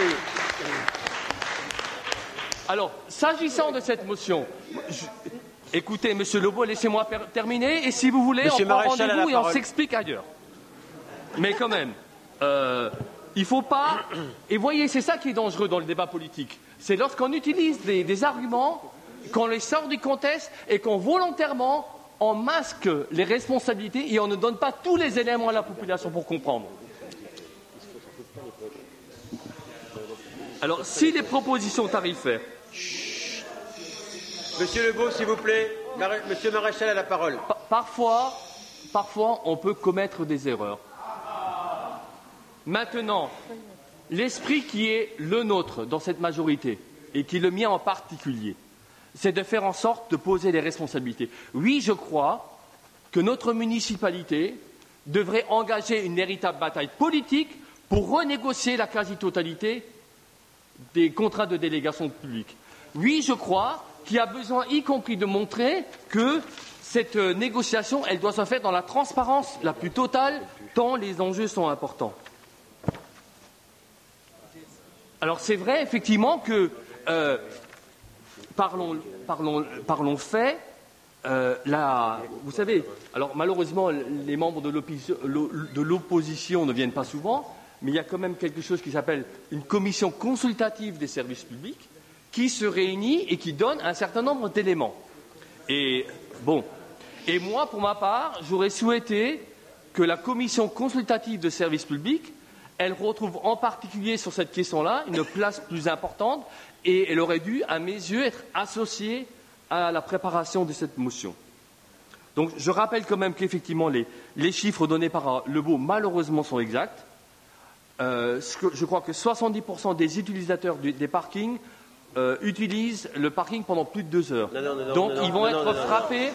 Alors, s'agissant de cette motion, écoutez, Monsieur Lebeau, laissez-moi terminer, et si vous voulez, on prend rendez-vous et on s'explique ailleurs. Mais quand même, il faut pas... Et voyez, c'est ça qui est dangereux dans le débat politique. C'est lorsqu'on utilise des arguments, qu'on les sort du contexte et qu'on volontairement on masque les responsabilités et on ne donne pas tous les éléments à la population pour comprendre. Alors, si les propositions tarifaires... Monsieur Lebeau, s'il vous plaît. Monsieur Maréchal a la parole. Parfois, on peut commettre des erreurs. Maintenant, l'esprit qui est le nôtre dans cette majorité, et qui est le mien en particulier, c'est de faire en sorte de poser les responsabilités. Oui, je crois que notre municipalité devrait engager une véritable bataille politique pour renégocier la quasi-totalité des contrats de délégation publique. Oui, je crois qu'il y a besoin, y compris, de montrer que cette négociation, elle doit se faire dans la transparence la plus totale, tant les enjeux sont importants. Alors c'est vrai, effectivement, que parlons fait. Vous savez, alors malheureusement, les membres de l'opposition ne viennent pas souvent, mais il y a quand même quelque chose qui s'appelle une commission consultative des services publics qui se réunit et qui donne un certain nombre d'éléments. Et moi, pour ma part, j'aurais souhaité que la commission consultative de services publics, elle retrouve en particulier sur cette question-là une place plus importante et elle aurait dû, à mes yeux, être associée à la préparation de cette motion. Donc, je rappelle quand même qu'effectivement, les chiffres donnés par Lebeau, malheureusement, sont exacts. Je crois que 70% des utilisateurs des parkings utilisent le parking pendant plus de 2 heures. Donc, ils vont être frappés.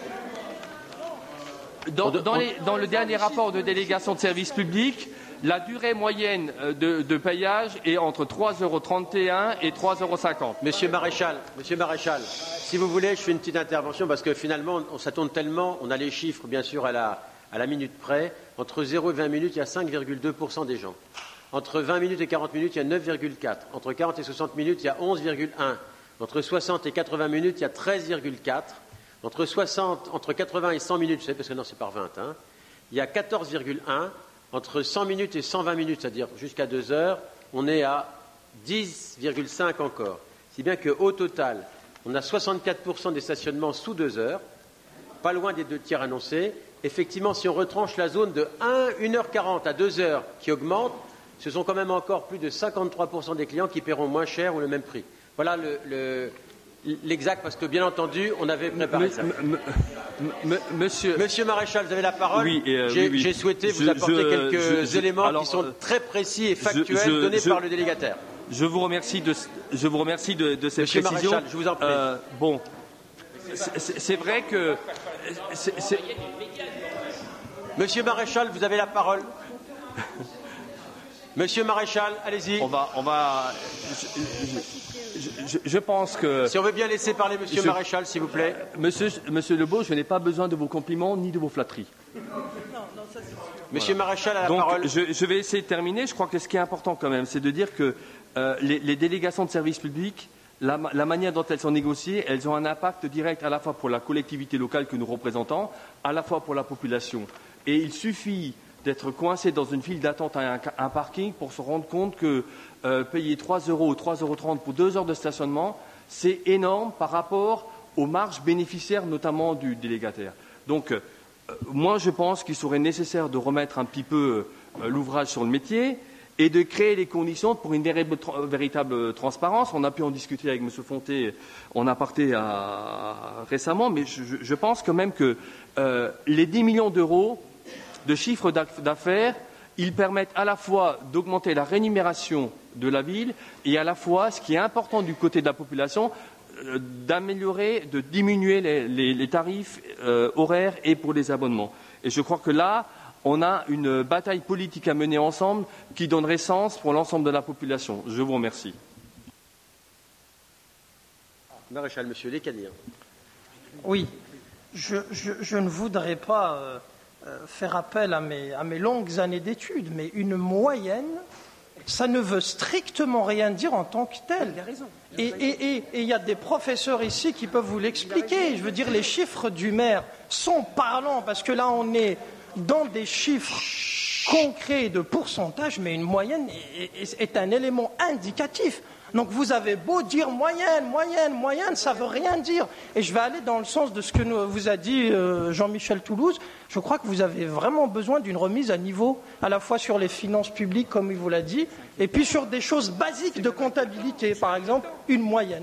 Dans le dernier rapport de délégation de services publics, la durée moyenne de payage est entre 3,31 € et 3,50 €. Monsieur Maréchal, si vous voulez, je fais une petite intervention parce que finalement, ça tourne tellement, on a les chiffres bien sûr à la minute près. Entre 0 et 20 minutes, il y a 5,2% des gens. Entre 20 minutes et 40 minutes, il y a 9,4. Entre 40 et 60 minutes, il y a 11,1. Entre 60 et 80 minutes, il y a 13,4. Entre 80 et 100 minutes, vous savez, parce que non, c'est par 20, il y a 14,1. Entre 100 minutes et 120 minutes, c'est-à-dire jusqu'à 2 heures, on est à 10,5 encore. Si bien qu'au total, on a 64% des stationnements sous 2 heures, pas loin des 2 tiers annoncés. Effectivement, si on retranche la zone de 1h40 à 2 heures qui augmente, ce sont quand même encore plus de 53% des clients qui paieront moins cher ou le même prix. Voilà l'exact, parce que bien entendu, on avait préparé ça. Monsieur Maréchal, vous avez la parole. Oui, j'ai souhaité vous apporter quelques éléments qui sont très précis et factuels donnés par le délégataire. Je vous remercie de cette Monsieur précision. Maréchal, je vous en prie. C'est vrai que... Monsieur Maréchal, vous avez la parole. Monsieur Maréchal, allez-y. Je pense que... Si on veut bien laisser parler Monsieur Maréchal, s'il vous plaît. Monsieur Lebeau, je n'ai pas besoin de vos compliments ni de vos flatteries. Monsieur Maréchal a la Donc, parole. Je vais essayer de terminer. Je crois que ce qui est important quand même, c'est de dire que les délégations de services publics, la manière dont elles sont négociées, elles ont un impact direct à la fois pour la collectivité locale que nous représentons, à la fois pour la population. Et il suffit d'être coincé dans une file d'attente à un parking pour se rendre compte que payer 3 € ou 3,30 € pour 2 heures de stationnement, c'est énorme par rapport aux marges bénéficiaires, notamment du délégataire. Donc, moi, je pense qu'il serait nécessaire de remettre un petit peu l'ouvrage sur le métier et de créer les conditions pour une véritable transparence. On a pu en discuter avec M. Fonté en aparté récemment, mais je pense quand même que les 10 millions d'euros de chiffre d'affaires, ils permettent à la fois d'augmenter la rémunération de la ville et à la fois, ce qui est important du côté de la population, de diminuer les tarifs horaires et pour les abonnements. Et je crois que là, on a une bataille politique à mener ensemble qui donnerait sens pour l'ensemble de la population. Je vous remercie. Maréchal, Monsieur Lécanir. Oui, je ne voudrais pas faire appel à mes longues années d'études, mais une moyenne, ça ne veut strictement rien dire en tant que tel. Il a raison. Et il y a des professeurs ici qui peuvent vous l'expliquer. Je veux dire, les chiffres du maire sont parlants, parce que là, on est dans des chiffres concret de pourcentage, mais une moyenne est un élément indicatif. Donc vous avez beau dire moyenne, ça ne veut rien dire. Et je vais aller dans le sens de ce que vous a dit Jean-Michel Toulouse. Je crois que vous avez vraiment besoin d'une remise à niveau, à la fois sur les finances publiques, comme il vous l'a dit, et puis sur des choses basiques de comptabilité. Par exemple, une moyenne.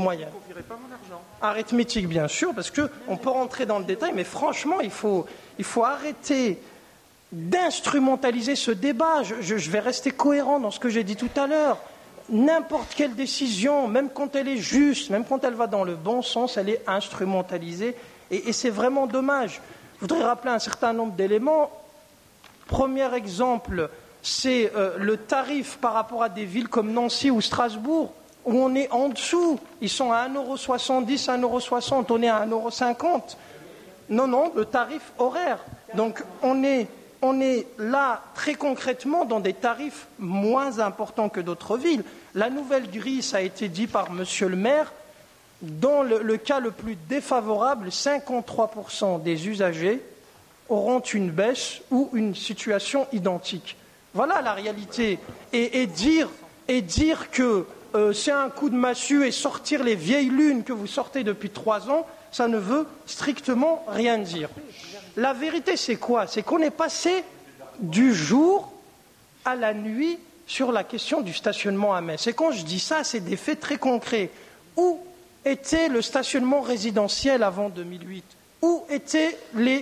Arithmétique, bien sûr, parce qu'on peut rentrer dans le détail, mais franchement, il faut arrêter d'instrumentaliser ce débat. Je vais rester cohérent dans ce que j'ai dit tout à l'heure. N'importe quelle décision, même quand elle est juste, même quand elle va dans le bon sens, elle est instrumentalisée. Et c'est vraiment dommage. Je voudrais rappeler un certain nombre d'éléments. Premier exemple, c'est le tarif par rapport à des villes comme Nancy ou Strasbourg, où on est en dessous. Ils sont à 1,70 €, 1,60 €, on est à 1,50 €. Non, le tarif horaire. Donc on est là très concrètement dans des tarifs moins importants que d'autres villes. La nouvelle grille, ça a été dit par Monsieur le maire, dans le cas le plus défavorable, 53% des usagers auront une baisse ou une situation identique. Voilà la réalité. Et dire que c'est un coup de massue et sortir les vieilles lunes que vous sortez depuis 3 ans, ça ne veut strictement rien dire. La vérité, c'est quoi? C'est qu'on est passé du jour à la nuit sur la question du stationnement à Metz. Et quand je dis ça, c'est des faits très concrets. Où était le stationnement résidentiel avant 2008? Où étaient les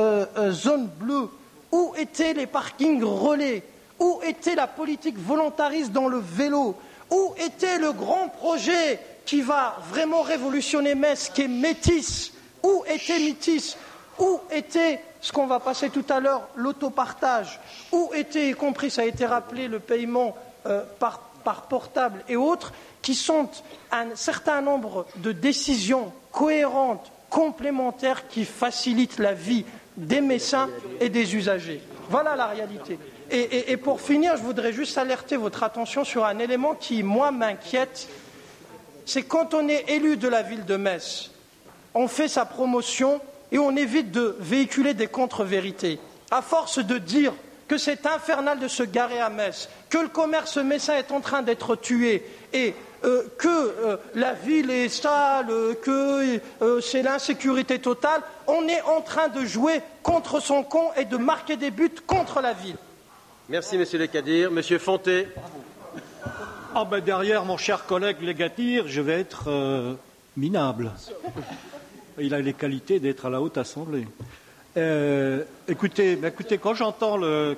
zones bleues? Où étaient les parkings relais? Où était la politique volontariste dans le vélo? Où était le grand projet qui va vraiment révolutionner Metz, qui est Métis? Où était Métis? Où était ce qu'on va passer tout à l'heure, l'autopartage? Où était, y compris, ça a été rappelé, le paiement par portable et autres, qui sont un certain nombre de décisions cohérentes, complémentaires, qui facilitent la vie des Messins et des usagers. Voilà la réalité. Et pour finir, je voudrais juste alerter votre attention sur un élément qui, moi, m'inquiète. C'est quand on est élu de la ville de Metz, on fait sa promotion et on évite de véhiculer des contre-vérités. À force de dire que c'est infernal de se garer à Metz, que le commerce messin est en train d'être tué et que la ville est sale, que c'est l'insécurité totale, on est en train de jouer contre son camp et de marquer des buts contre la ville. Merci, Monsieur Le Cadir. Monsieur Fonté. Derrière mon cher collègue Legatir, je vais être minable. Il a les qualités d'être à la Haute Assemblée. Écoutez, quand j'entends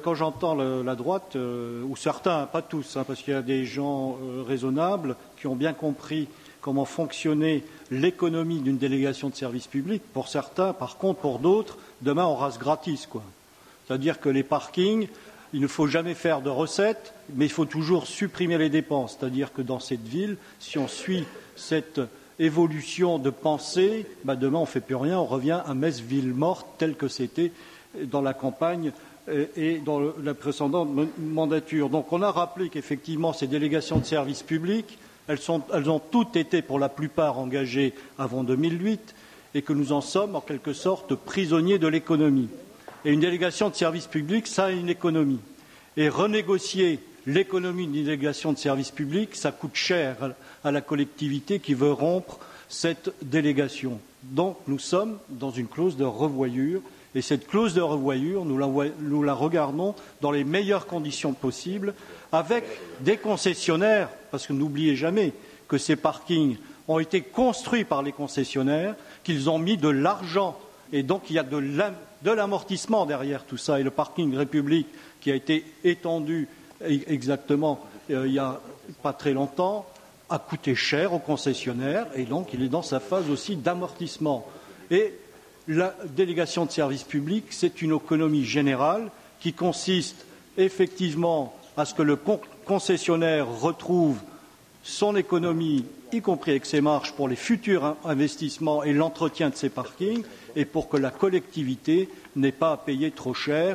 la droite, ou certains, pas tous, parce qu'il y a des gens raisonnables qui ont bien compris comment fonctionnait l'économie d'une délégation de service public. Pour certains, par contre, pour d'autres, demain on rase gratis, quoi. C'est-à-dire que les parkings, il ne faut jamais faire de recettes, mais il faut toujours supprimer les dépenses. C'est-à-dire que dans cette ville, si on suit cette évolution de pensée, demain on ne fait plus rien, on revient à Metz ville morte tel que c'était dans la campagne et dans la précédente mandature. Donc on a rappelé qu'effectivement ces délégations de services publics, elles ont toutes été pour la plupart engagées avant 2008 et que nous en sommes en quelque sorte prisonniers de l'économie. Et une délégation de services publics, ça a une économie. Et renégocier l'économie d'une délégation de services publics, ça coûte cher à la collectivité qui veut rompre cette délégation. Donc nous sommes dans une clause de revoyure, et cette clause de revoyure, nous la regardons dans les meilleures conditions possibles, avec des concessionnaires, parce que n'oubliez jamais que ces parkings ont été construits par les concessionnaires, qu'ils ont mis de l'argent, et donc il y a de l'amortissement derrière tout ça. Et le parking République, qui a été étendu exactement il n'y a pas très longtemps, a coûté cher aux concessionnaires et donc il est dans sa phase aussi d'amortissement. Et la délégation de service public, c'est une économie générale qui consiste effectivement à ce que le concessionnaire retrouve son économie, y compris avec ses marges pour les futurs investissements et l'entretien de ses parkings, et pour que la collectivité n'ait pas à payer trop cher,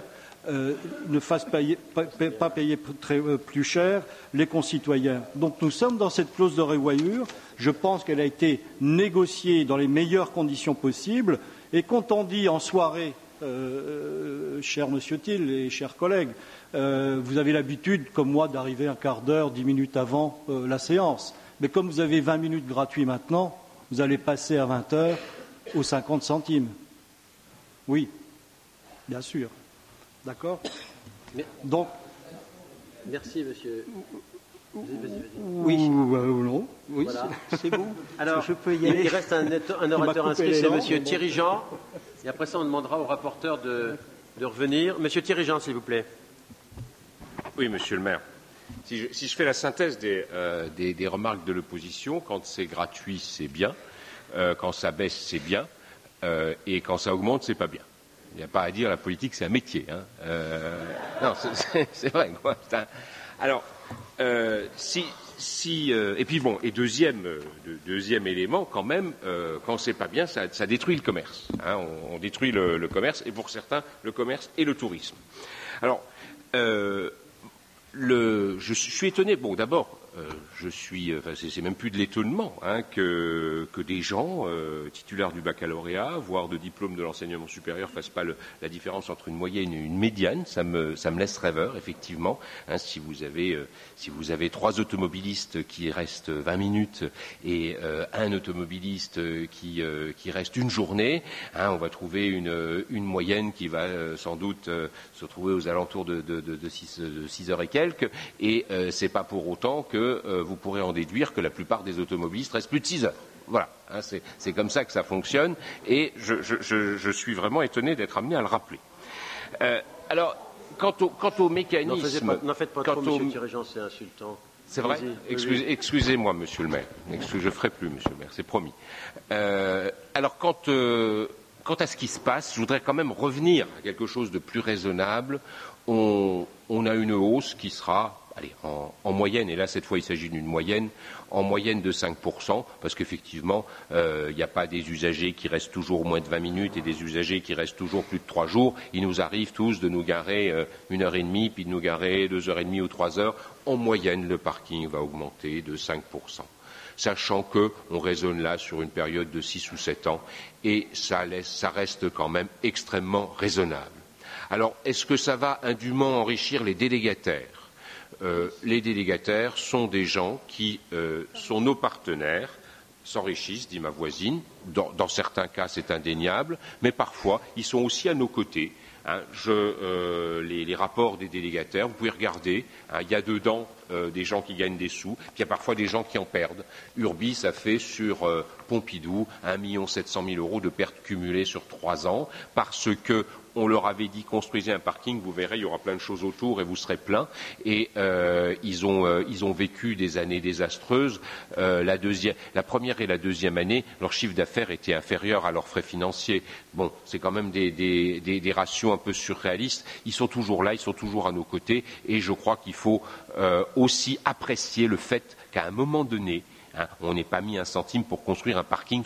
ne fasse pas payer plus cher les concitoyens. Donc nous sommes dans cette clause de revoyure. Je pense qu'elle a été négociée dans les meilleures conditions possibles. Et quand on dit en soirée cher Monsieur Thiel et chers collègues, vous avez l'habitude, comme moi, d'arriver un quart d'heure, 10 minutes avant la séance. Mais comme vous avez 20 minutes gratuits maintenant, vous allez passer à 20 heures aux 50 centimes. Oui, bien sûr. D'accord ? Donc. Merci, monsieur. Oui, non. Oui, voilà. C'est bon. Alors, je peux y aller. Il reste un orateur inscrit, c'est monsieur Thierry Jean. Et après ça, on demandera au rapporteur de revenir. Monsieur Thierry Jean, s'il vous plaît. Oui, monsieur le maire. Si je fais la synthèse des remarques de l'opposition, quand c'est gratuit, c'est bien. Quand ça baisse, c'est bien. Et quand ça augmente, c'est pas bien. Il n'y a pas à dire, la politique, c'est un métier. Hein. Non, c'est vrai, quoi. Alors, et puis bon, et deuxième élément, quand même, quand c'est pas bien, ça détruit le commerce. Hein, on détruit le commerce, et pour certains, le commerce et le tourisme. Alors, je suis étonné. Bon, d'abord, c'est même plus de l'étonnement hein, que des gens titulaires du baccalauréat, voire de diplôme de l'enseignement supérieur, fassent pas la différence entre une moyenne et une médiane. Ça me laisse rêveur, effectivement. Hein, si vous avez 3 automobilistes qui restent 20 minutes et un automobiliste qui reste une journée, hein, on va trouver une moyenne qui va sans doute se trouver aux alentours de 6 heures et quelques. Et c'est pas pour autant que vous pourrez en déduire que la plupart des automobilistes restent plus de 6 heures. Voilà, hein, c'est comme ça que ça fonctionne, et je suis vraiment étonné d'être amené à le rappeler. Alors, quant au mécanisme... N'en faites pas trop, monsieur Thierry Jean, c'est insultant. C'est vrai ? Excusez-moi, monsieur le maire. Je ne ferai plus, monsieur le maire, c'est promis. Alors, quant à ce qui se passe, je voudrais quand même revenir à quelque chose de plus raisonnable. On a une hausse qui sera... Allez, en moyenne, et là cette fois il s'agit d'une moyenne, en moyenne de 5%, parce qu'effectivement, il n'y a pas des usagers qui restent toujours moins de 20 minutes et des usagers qui restent toujours plus de 3 jours. Il nous arrive tous de nous garer 1h30, puis de nous garer 2h30 ou 3 heures. En moyenne, le parking va augmenter de 5%. Sachant qu'on raisonne là sur une période de 6 ou 7 ans, et ça reste quand même extrêmement raisonnable. Alors, est-ce que ça va indûment enrichir les délégataires ? Les délégataires sont des gens qui sont nos partenaires, s'enrichissent, dit ma voisine. Dans certains cas, c'est indéniable, mais parfois, ils sont aussi à nos côtés. Hein, les rapports des délégataires, vous pouvez regarder, hein, il y a dedans des gens qui gagnent des sous, puis il y a parfois des gens qui en perdent. Urbis a fait sur Pompidou 1 700 000 € de pertes cumulées sur 3 ans, parce que on leur avait dit construisez un parking, vous verrez, il y aura plein de choses autour et vous serez plein. Et ils ont vécu des années désastreuses. La première et la deuxième année, leur chiffre d'affaires était inférieur à leurs frais financiers. Bon, c'est quand même des ratios un peu surréalistes. Ils sont toujours là, ils sont toujours à nos côtés, et je crois qu'il faut aussi apprécier le fait qu'à un moment donné, hein, on n'ait pas mis 1 centime pour construire un parking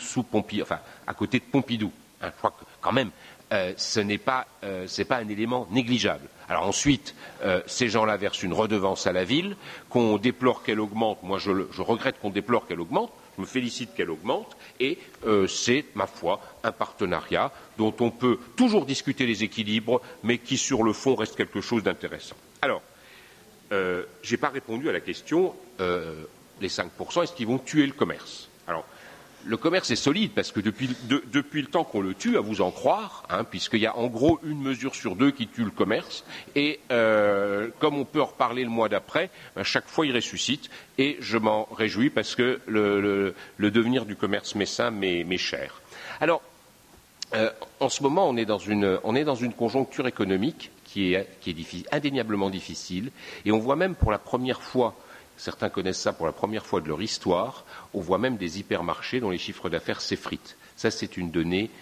à côté de Pompidou. Hein, je crois que quand même, c'est pas un élément négligeable. Alors ensuite, ces gens-là versent une redevance à la ville, qu'on déplore qu'elle augmente. Moi, je regrette qu'on déplore qu'elle augmente. Je me félicite qu'elle augmente, et c'est, ma foi, un partenariat dont on peut toujours discuter les équilibres, mais qui, sur le fond, reste quelque chose d'intéressant. Alors, je n'ai pas répondu à la question, les 5%, est-ce qu'ils vont tuer le commerce ? Alors, le commerce est solide parce que depuis le temps qu'on le tue, à vous en croire, hein, puisqu'il y a en gros une mesure sur 2 qui tue le commerce, et comme on peut en reparler le mois d'après, chaque fois il ressuscite, et je m'en réjouis parce que le devenir du commerce messin m'est cher. Alors, en ce moment, on est dans une conjoncture économique qui est indéniablement difficile, et on voit même pour la première fois, certains connaissent ça pour la première fois de leur histoire, on voit même des hypermarchés dont les chiffres d'affaires s'effritent. Ça, c'est une donnée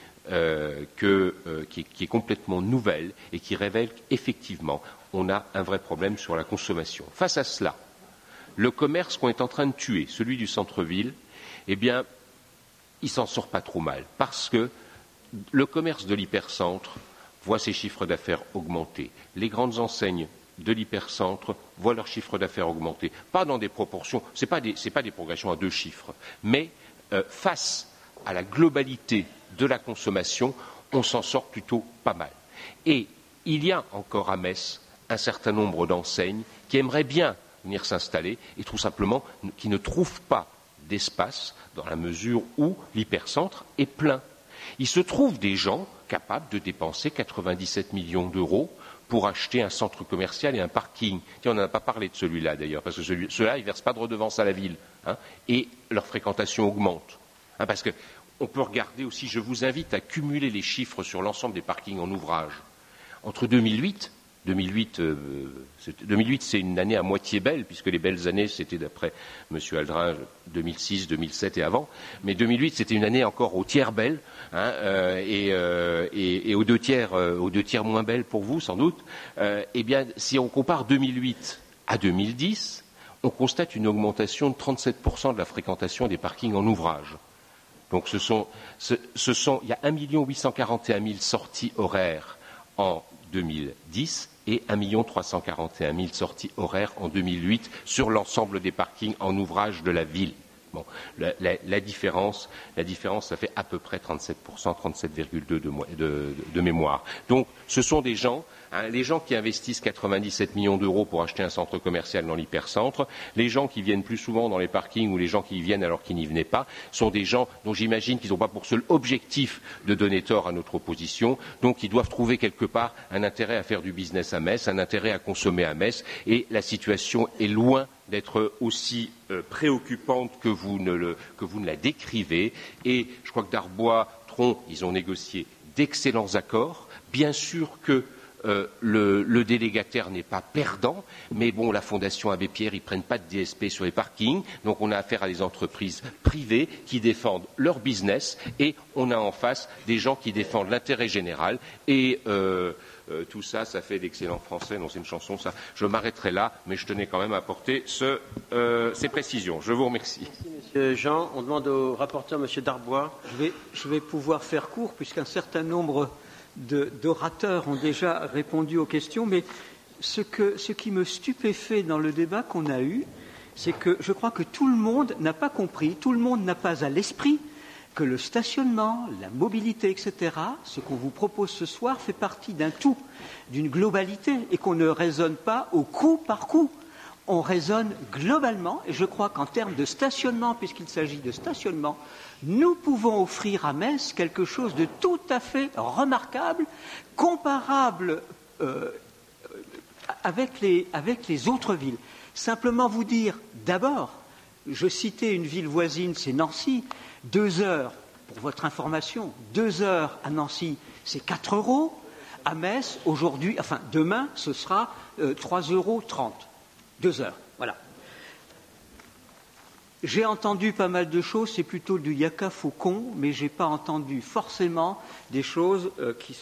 qui est complètement nouvelle et qui révèle qu'effectivement, on a un vrai problème sur la consommation. Face à cela, le commerce qu'on est en train de tuer, celui du centre-ville, eh bien, il s'en sort pas trop mal, parce que le commerce de l'hypercentre voit ses chiffres d'affaires augmenter. Les grandes enseignes de l'hypercentre voient leur chiffre d'affaires augmenter. Pas dans des proportions, c'est pas des progressions à 2 chiffres, mais face à la globalité de la consommation, on s'en sort plutôt pas mal. Et il y a encore à Metz un certain nombre d'enseignes qui aimeraient bien venir s'installer et tout simplement qui ne trouvent pas d'espace dans la mesure où l'hypercentre est plein. Il se trouve des gens capables de dépenser 97 millions d'euros pour acheter un centre commercial et un parking. Tiens, on n'en a pas parlé de celui-là d'ailleurs, parce que ceux-là, ils ne versent pas de redevance à la ville, et leur fréquentation augmente. Parce que on peut regarder aussi, je vous invite à cumuler les chiffres sur l'ensemble des parkings en ouvrage. Entre 2008, c'est une année à moitié belle, puisque les belles années, c'était d'après M. Aldrin, 2006, 2007 et avant. Mais 2008, c'était une année encore au tiers belle, et aux deux tiers moins belle pour vous, sans doute. Eh bien, si on compare 2008 à 2010, on constate une augmentation de 37% de la fréquentation des parkings en ouvrage. Donc, il y a 1 841 000 sorties horaires en 2010 et 1 341 000 sorties horaires en 2008 sur l'ensemble des parkings en ouvrage de la ville. Bon, la différence, ça fait à peu près 37%, 37,2% de mémoire. Donc, ce sont des gens, les gens qui investissent 97 millions d'euros pour acheter un centre commercial dans l'hypercentre, les gens qui viennent plus souvent dans les parkings ou les gens qui y viennent alors qu'ils n'y venaient pas, sont des gens dont j'imagine qu'ils n'ont pas pour seul objectif de donner tort à notre opposition, donc ils doivent trouver quelque part un intérêt à faire du business à Metz, un intérêt à consommer à Metz, et la situation est loin d'être aussi préoccupante que vous ne la décrivez. Et je crois que Darbois, Tron, ils ont négocié d'excellents accords. Bien sûr que le délégataire n'est pas perdant, mais bon, la Fondation Abbé Pierre, ils ne prennent pas de DSP sur les parkings, donc on a affaire à des entreprises privées qui défendent leur business, et on a en face des gens qui défendent l'intérêt général, et tout ça, ça fait d'excellents Français. Non, c'est une chanson, ça. Je m'arrêterai là, mais je tenais quand même à apporter ces précisions. Je vous remercie. Merci, Monsieur Jean. On demande au rapporteur, Monsieur Darbois. Je vais pouvoir faire court, puisqu'un certain nombre d'orateurs ont déjà répondu aux questions, mais ce qui me stupéfait dans le débat qu'on a eu, c'est que je crois que tout le monde n'a pas compris, tout le monde n'a pas à l'esprit que le stationnement, la mobilité, etc., ce qu'on vous propose ce soir fait partie d'un tout, d'une globalité, et qu'on ne raisonne pas au coup par coup. On raisonne globalement, et je crois qu'en termes de stationnement, puisqu'il s'agit de stationnement, nous pouvons offrir à Metz quelque chose de tout à fait remarquable, comparable avec les autres villes. Simplement vous dire, d'abord, je citais une ville voisine, c'est Nancy. 2 heures, pour votre information, 2 heures à Nancy, c'est 4 €. À Metz, demain, ce sera 3,30 €. 2 heures, voilà. J'ai entendu pas mal de choses, c'est plutôt du yaka faucon, mais je n'ai pas entendu forcément des choses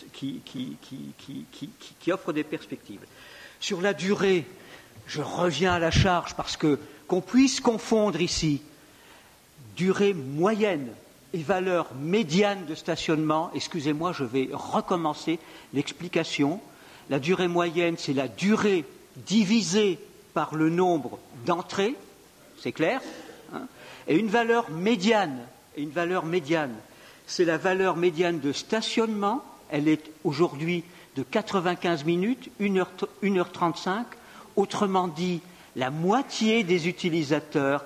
qui offrent des perspectives. Sur la durée, je reviens à la charge parce qu'on puisse confondre ici durée moyenne et valeur médiane de stationnement. Excusez-moi, je vais recommencer l'explication. La durée moyenne, c'est la durée divisée par le nombre d'entrées, c'est clair, et une valeur médiane, c'est la valeur médiane de stationnement. Elle est aujourd'hui de 95 minutes, 1h35. Autrement dit, la moitié des utilisateurs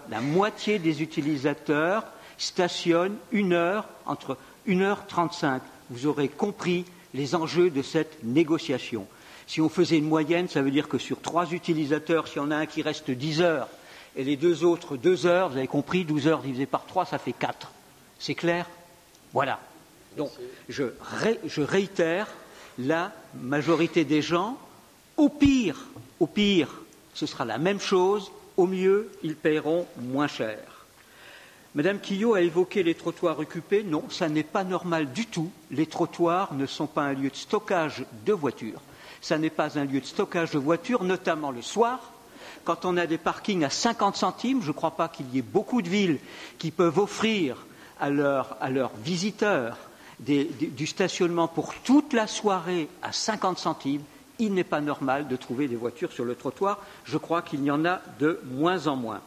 stationnent 1 heure, entre 1h35. Vous aurez compris les enjeux de cette négociation. Si on faisait une moyenne, ça veut dire que sur 3 utilisateurs, s'il y en a un qui reste 10 heures et les 2 autres 2 heures, vous avez compris, 12 heures divisé par 3, ça fait 4. C'est clair ? Voilà. Donc, je réitère, la majorité des gens, au pire, ce sera la même chose, au mieux, ils paieront moins cher. Madame Quillot a évoqué les trottoirs occupés. Non, ça n'est pas normal du tout. Les trottoirs ne sont pas un lieu de stockage de voitures. Ça n'est pas un lieu de stockage de voitures, notamment le soir. Quand on a des parkings à 50 centimes, je ne crois pas qu'il y ait beaucoup de villes qui peuvent offrir à leurs visiteurs du stationnement pour toute la soirée à 50 centimes. Il n'est pas normal de trouver des voitures sur le trottoir. Je crois qu'il y en a de moins en moins.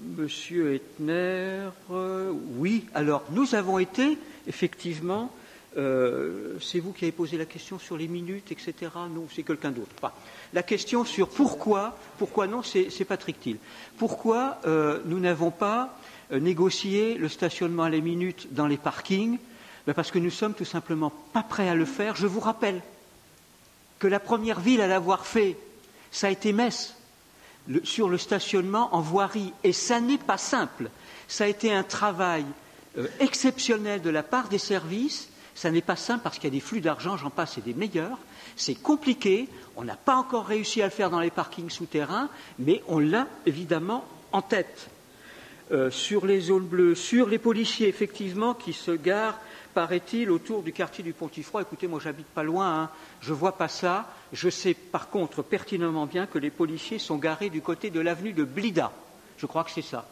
Monsieur Ettner, oui. Alors, nous avons été, effectivement, C'est vous qui avez posé la question sur les minutes, etc. Non, c'est quelqu'un d'autre. Enfin, la question sur pourquoi non, c'est Patrick Thiel. Pourquoi nous n'avons pas négocié le stationnement à la minute dans les parkings? Parce que nous sommes tout simplement pas prêts à le faire. Je vous rappelle que la première ville à l'avoir fait, ça a été Metz, sur le stationnement en voirie. Et ça n'est pas simple. Ça a été un travail exceptionnel de la part des services. Ça n'est pas simple parce qu'il y a des flux d'argent, j'en passe, et des meilleurs. C'est compliqué. On n'a pas encore réussi à le faire dans les parkings souterrains, mais on l'a évidemment en tête. Sur les zones bleues, sur les policiers, effectivement, qui se garent, paraît-il, autour du quartier du Pontifroy. Écoutez, moi, j'habite pas loin, hein, je vois pas ça. Je sais, par contre, pertinemment bien que les policiers sont garés du côté de l'avenue de Blida. Je crois que c'est ça.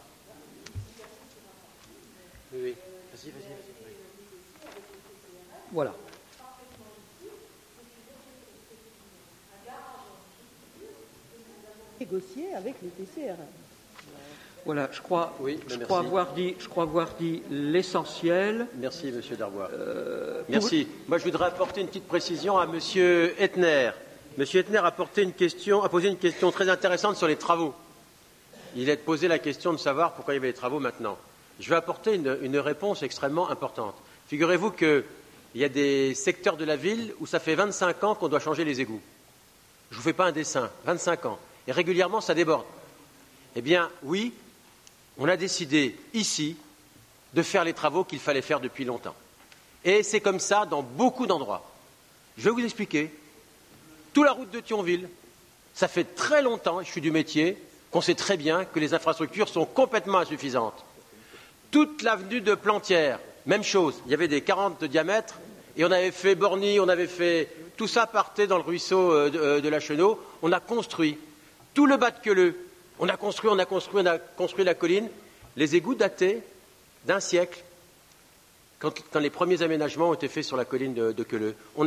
Oui. Vas-y. Voilà. Négocier avec les TCR. Voilà, je crois avoir dit l'essentiel. Merci, Monsieur Darbois. Merci. Moi, je voudrais apporter une petite précision à Monsieur Ettner. Monsieur Ettner a posé une question très intéressante sur les travaux. Il a posé la question de savoir pourquoi il y avait les travaux maintenant. Je vais apporter une réponse extrêmement importante. Figurez-vous qu'il y a des secteurs de la ville où ça fait 25 ans qu'on doit changer les égouts. Je ne vous fais pas un dessin, 25 ans. Et régulièrement, ça déborde. Eh bien, oui, on a décidé ici de faire les travaux qu'il fallait faire depuis longtemps. Et c'est comme ça dans beaucoup d'endroits. Je vais vous expliquer. Toute la route de Thionville, ça fait très longtemps, je suis du métier, qu'on sait très bien que les infrastructures sont complètement insuffisantes. Toute l'avenue de Plantière, même chose. Il y avait des 40 de diamètre et on avait fait Borny, on avait fait... Tout ça partait dans le ruisseau de la Chenot. On a construit tout le bas de Queuleux. On a construit la colline. Les égouts dataient d'un siècle, quand les premiers aménagements ont été faits sur la colline de Queuleux. On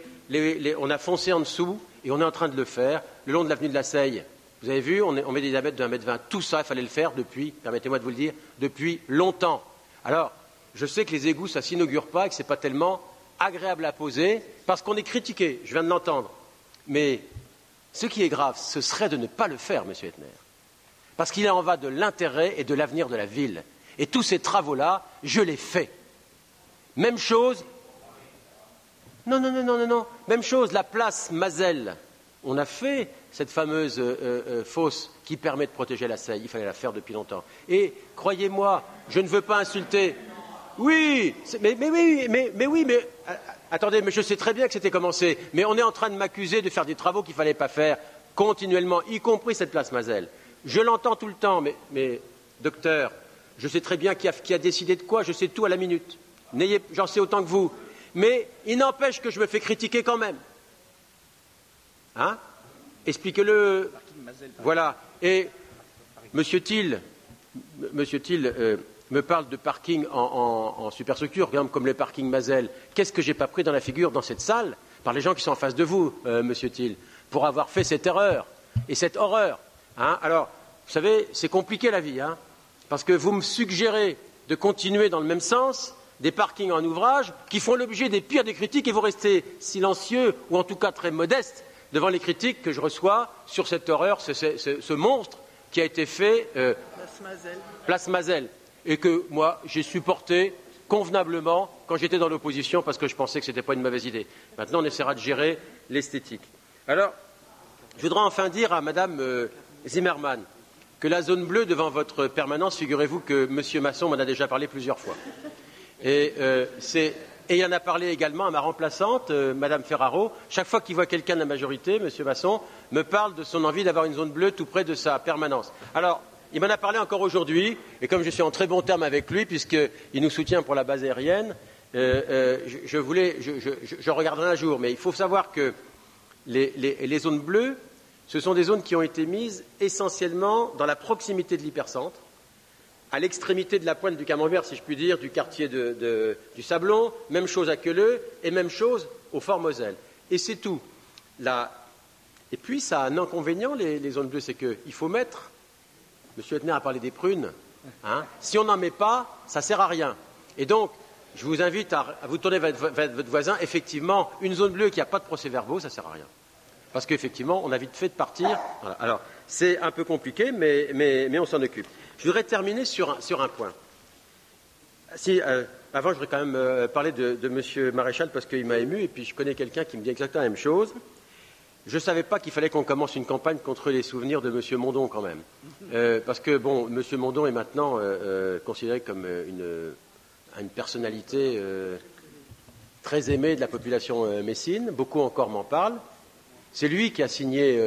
a foncé en dessous et on est en train de le faire le long de l'avenue de la Seille. Vous avez vu, on met des diamètres de 1,20 m. Tout ça, il fallait le faire depuis, permettez-moi de vous le dire, depuis longtemps. Alors, je sais que les égouts, ça ne s'inaugure pas et que ce n'est pas tellement agréable à poser, parce qu'on est critiqué, je viens de l'entendre. Mais ce qui est grave, ce serait de ne pas le faire, M. Ettner. Parce qu'il en va de l'intérêt et de l'avenir de la ville. Et tous ces travaux-là, je les fais. Même chose. Non. Même chose, la place Mazel. On a fait cette fameuse fosse qui permet de protéger la Seille. Il fallait la faire depuis longtemps. Et croyez-moi, je ne veux pas insulter. Oui, mais attendez, mais je sais très bien que c'était commencé. Mais on est en train de m'accuser de faire des travaux qu'il ne fallait pas faire continuellement, y compris cette place Mazel. Je l'entends tout le temps, mais docteur, je sais très bien qui a décidé de quoi, je sais tout à la minute. J'en sais autant que vous. Mais il n'empêche que je me fais critiquer quand même. Hein? Expliquez-le. Voilà. Et M. Thiel me parle de parking en superstructure, comme les parkings Mazel. Qu'est-ce que je n'ai pas pris dans la figure dans cette salle par les gens qui sont en face de vous, M. Thiel, pour avoir fait cette erreur et cette horreur. Hein? Alors, vous savez, c'est compliqué la vie, hein, parce que vous me suggérez de continuer dans le même sens des parkings en ouvrage qui font l'objet des pires des critiques et vous restez silencieux ou en tout cas très modeste devant les critiques que je reçois sur cette horreur, ce monstre qui a été fait Place Mazel. Et que moi, j'ai supporté convenablement quand j'étais dans l'opposition parce que je pensais que ce n'était pas une mauvaise idée. Maintenant, on essaiera de gérer l'esthétique. Alors, je voudrais enfin dire à Mme Zimmermann que la zone bleue devant votre permanence, figurez-vous que M. Masson m'en a déjà parlé plusieurs fois. Et il en a parlé également à ma remplaçante, Mme Ferraro. Chaque fois qu'il voit quelqu'un de la majorité, M. Masson me parle de son envie d'avoir une zone bleue tout près de sa permanence. Alors, il m'en a parlé encore aujourd'hui, et comme je suis en très bon terme avec lui, puisqu'il nous soutient pour la base aérienne, je regarderai un jour. Mais il faut savoir que les zones bleues, ce sont des zones qui ont été mises essentiellement dans la proximité de l'hypercentre, à l'extrémité de la pointe du Camembert, si je puis dire, du quartier du Sablon, même chose à Queuleux, et même chose au Fort Moselle. Et c'est tout. Et puis, ça a un inconvénient, les zones bleues, c'est qu'il faut mettre... M. Ettner a parlé des prunes. Hein. Si on n'en met pas, ça ne sert à rien. Et donc, je vous invite à vous tourner vers votre voisin. Effectivement, une zone bleue qui n'a pas de procès-verbaux, ça ne sert à rien. Parce qu'effectivement, on a vite fait de partir. Voilà. Alors, c'est un peu compliqué, mais on s'en occupe. Je voudrais terminer sur un point. Avant, je voudrais quand même parler de M. Maréchal parce qu'il m'a ému, et puis je connais quelqu'un qui me dit exactement la même chose. Je ne savais pas qu'il fallait qu'on commence une campagne contre les souvenirs de M. Mondon, quand même. Parce que, bon, M. Mondon est maintenant considéré comme une personnalité très aimée de la population messine. Beaucoup encore m'en parlent. C'est lui qui a signé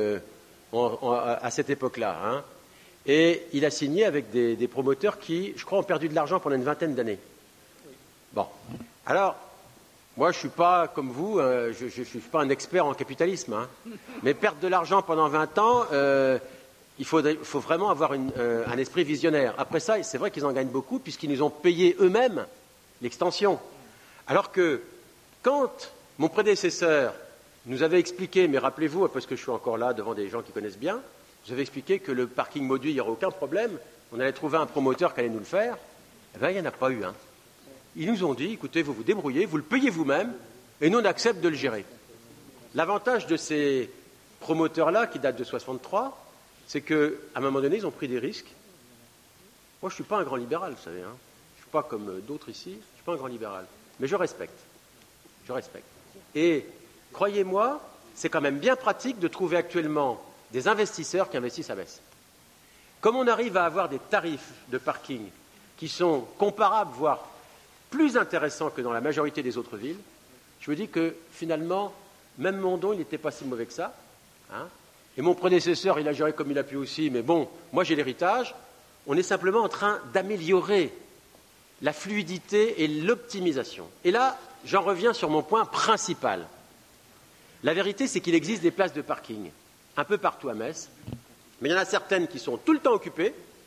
à cette époque-là. Hein. Et il a signé avec des promoteurs qui, je crois, ont perdu de l'argent pendant une vingtaine d'années. Bon. Alors, moi, je ne suis pas comme vous, je ne suis pas un expert en capitalisme. Hein. Mais perdre de l'argent pendant 20 ans, il faut vraiment avoir un esprit visionnaire. Après ça, c'est vrai qu'ils en gagnent beaucoup puisqu'ils nous ont payé eux-mêmes l'extension. Alors que quand mon prédécesseur nous avait expliqué, mais rappelez-vous, parce que je suis encore là devant des gens qui connaissent bien, je vous avais expliqué que le parking module, il n'y aurait aucun problème, on allait trouver un promoteur qui allait nous le faire. Eh bien, il n'y en a pas eu. Hein. Ils nous ont dit, écoutez, vous vous débrouillez, vous le payez vous-même, et nous, on accepte de le gérer. L'avantage de ces promoteurs-là, qui datent de 63, c'est qu'à un moment donné, ils ont pris des risques. Moi, je ne suis pas un grand libéral, vous savez. Hein. Je ne suis pas comme d'autres ici, je ne suis pas un grand libéral. Mais je respecte. Je respecte. Et croyez-moi, c'est quand même bien pratique de trouver actuellement des investisseurs qui investissent à baisse. Comme on arrive à avoir des tarifs de parking qui sont comparables, voire plus intéressants que dans la majorité des autres villes, je me dis que finalement, même Mondon, il n'était pas si mauvais que ça. Hein. Et mon prédécesseur, il a géré comme il a pu aussi, mais bon, moi j'ai l'héritage. On est simplement en train d'améliorer la fluidité et l'optimisation. Et là, j'en reviens sur mon point principal. La vérité, c'est qu'il existe des places de parking un peu partout à Metz, mais il y en a certaines qui sont tout le temps occupées,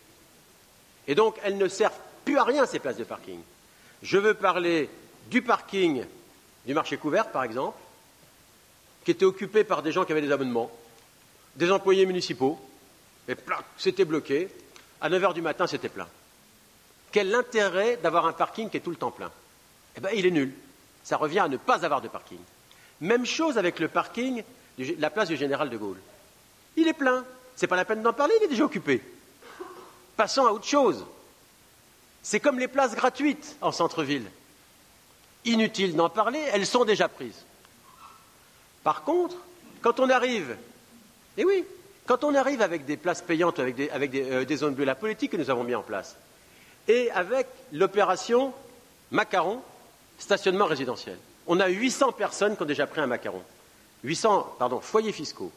et donc elles ne servent plus à rien, ces places de parking. Je veux parler du parking du marché couvert, par exemple, qui était occupé par des gens qui avaient des abonnements, des employés municipaux, et c'était bloqué. À 9h du matin, c'était plein. Quel intérêt d'avoir un parking qui est tout le temps plein? Eh bien, il est nul. Ça revient à ne pas avoir de parking. Même chose avec le parking de la place du Général de Gaulle. Il est plein. C'est pas la peine d'en parler, il est déjà occupé. Passons à autre chose. C'est comme les places gratuites en centre-ville. Inutile d'en parler, elles sont déjà prises. Par contre, quand on arrive, quand on arrive avec des places payantes, avec des zones bleues, la politique que nous avons mis en place, et avec l'opération Macaron, stationnement résidentiel, on a 800 personnes qui ont déjà pris un Macaron. 800, foyers fiscaux.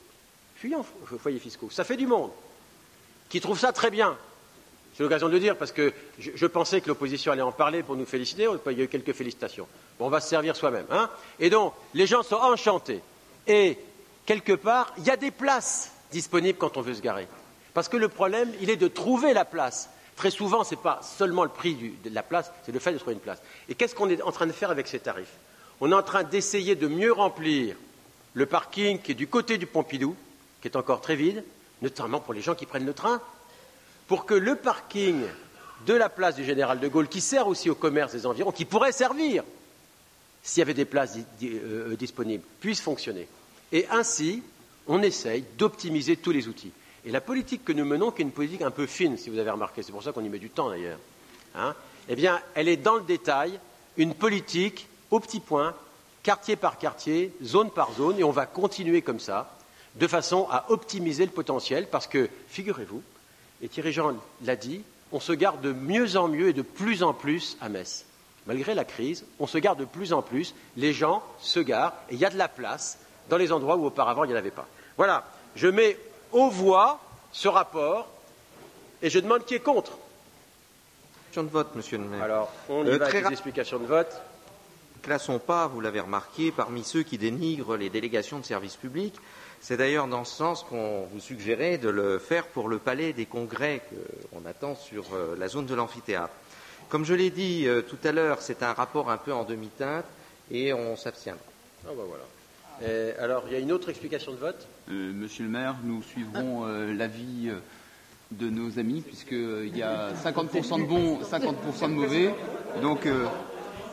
Foyers fiscaux. Ça fait du monde qui trouve ça très bien. J'ai l'occasion de le dire parce que je pensais que l'opposition allait en parler pour nous féliciter. Il y a eu quelques félicitations. Bon, on va se servir soi-même. Hein. Et donc, les gens sont enchantés. Et, quelque part, il y a des places disponibles quand on veut se garer. Parce que le problème, il est de trouver la place. Très souvent, ce n'est pas seulement le prix de la place, c'est le fait de trouver une place. Et qu'est-ce qu'on est en train de faire avec ces tarifs? On est en train d'essayer de mieux remplir le parking qui est du côté du Pompidou, qui est encore très vide, notamment pour les gens qui prennent le train, pour que le parking de la place du Général de Gaulle, qui sert aussi au commerce des environs, qui pourrait servir s'il y avait des places disponibles, puisse fonctionner. Et ainsi, on essaye d'optimiser tous les outils. Et la politique que nous menons, qui est une politique un peu fine, si vous avez remarqué, c'est pour ça qu'on y met du temps d'ailleurs, hein, eh bien, elle est dans le détail, une politique au petit point, quartier par quartier, zone par zone, et on va continuer comme ça, de façon à optimiser le potentiel, parce que, figurez-vous, et Thierry Jean l'a dit, on se gare de mieux en mieux et de plus en plus à Metz. Malgré la crise, on se gare de plus en plus, les gens se garent, et il y a de la place dans les endroits où auparavant il n'y en avait pas. Voilà, je mets aux voix ce rapport, et je demande qui est contre. Question de vote, monsieur le maire. Alors, on y va avec les explications de vote. Classons pas, vous l'avez remarqué, parmi ceux qui dénigrent les délégations de services publics. C'est d'ailleurs dans ce sens qu'on vous suggérait de le faire pour le palais des congrès qu'on attend sur la zone de l'amphithéâtre. Comme je l'ai dit tout à l'heure, c'est un rapport un peu en demi-teinte et on s'abstiendra. Ah ben voilà. Alors, il y a une autre explication de vote? Monsieur le maire, nous suivrons l'avis de nos amis, puisqu'il y a 50% de bons, 50% de mauvais. Donc,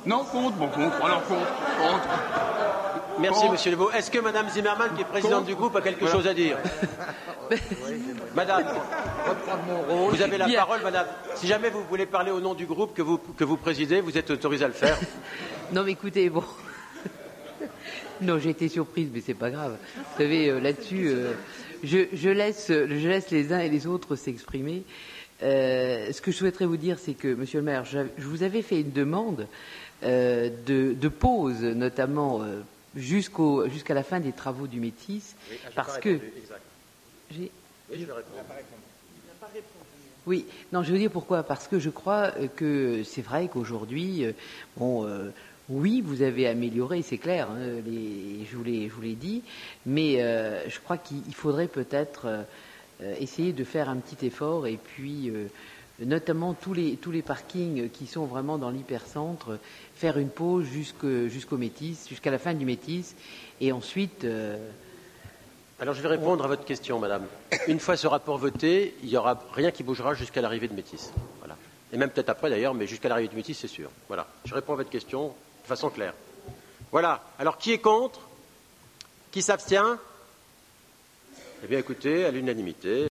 Non, contre, bon, contre, alors contre. Merci, Contre. Monsieur Lebeau. Est-ce que Madame Zimmermann, qui est présidente du groupe, a quelque chose à dire? Madame, vous avez la parole, Madame. Si jamais vous voulez parler au nom du groupe que vous présidez, vous êtes autorisé à le faire. Non, mais écoutez, bon. Non, j'ai été surprise, mais c'est pas grave. Vous savez, là-dessus, je laisse les uns et les autres s'exprimer. Ce que je souhaiterais vous dire, c'est que, Monsieur le maire, je vous avais fait une demande de pause, notamment jusqu'à la fin des travaux du Métis, Oui, parce que... Oui, je vais répondre. Oui, non, je veux dire pourquoi. Parce que je crois que c'est vrai qu'aujourd'hui, oui, vous avez amélioré, c'est clair, hein, je vous l'ai dit, mais je crois qu'il faudrait peut-être essayer de faire un petit effort et puis, notamment tous les parkings qui sont vraiment dans l'hypercentre, faire une pause jusqu'au Métis, jusqu'à la fin du Métis, et ensuite... Alors je vais répondre à votre question, Madame. Une fois ce rapport voté, il n'y aura rien qui bougera jusqu'à l'arrivée de Métis. Voilà. Et même peut-être après d'ailleurs, mais jusqu'à l'arrivée de Métis, c'est sûr. Voilà. Je réponds à votre question de façon claire. Voilà. Alors qui est contre? Qui s'abstient? Eh bien écoutez, à l'unanimité.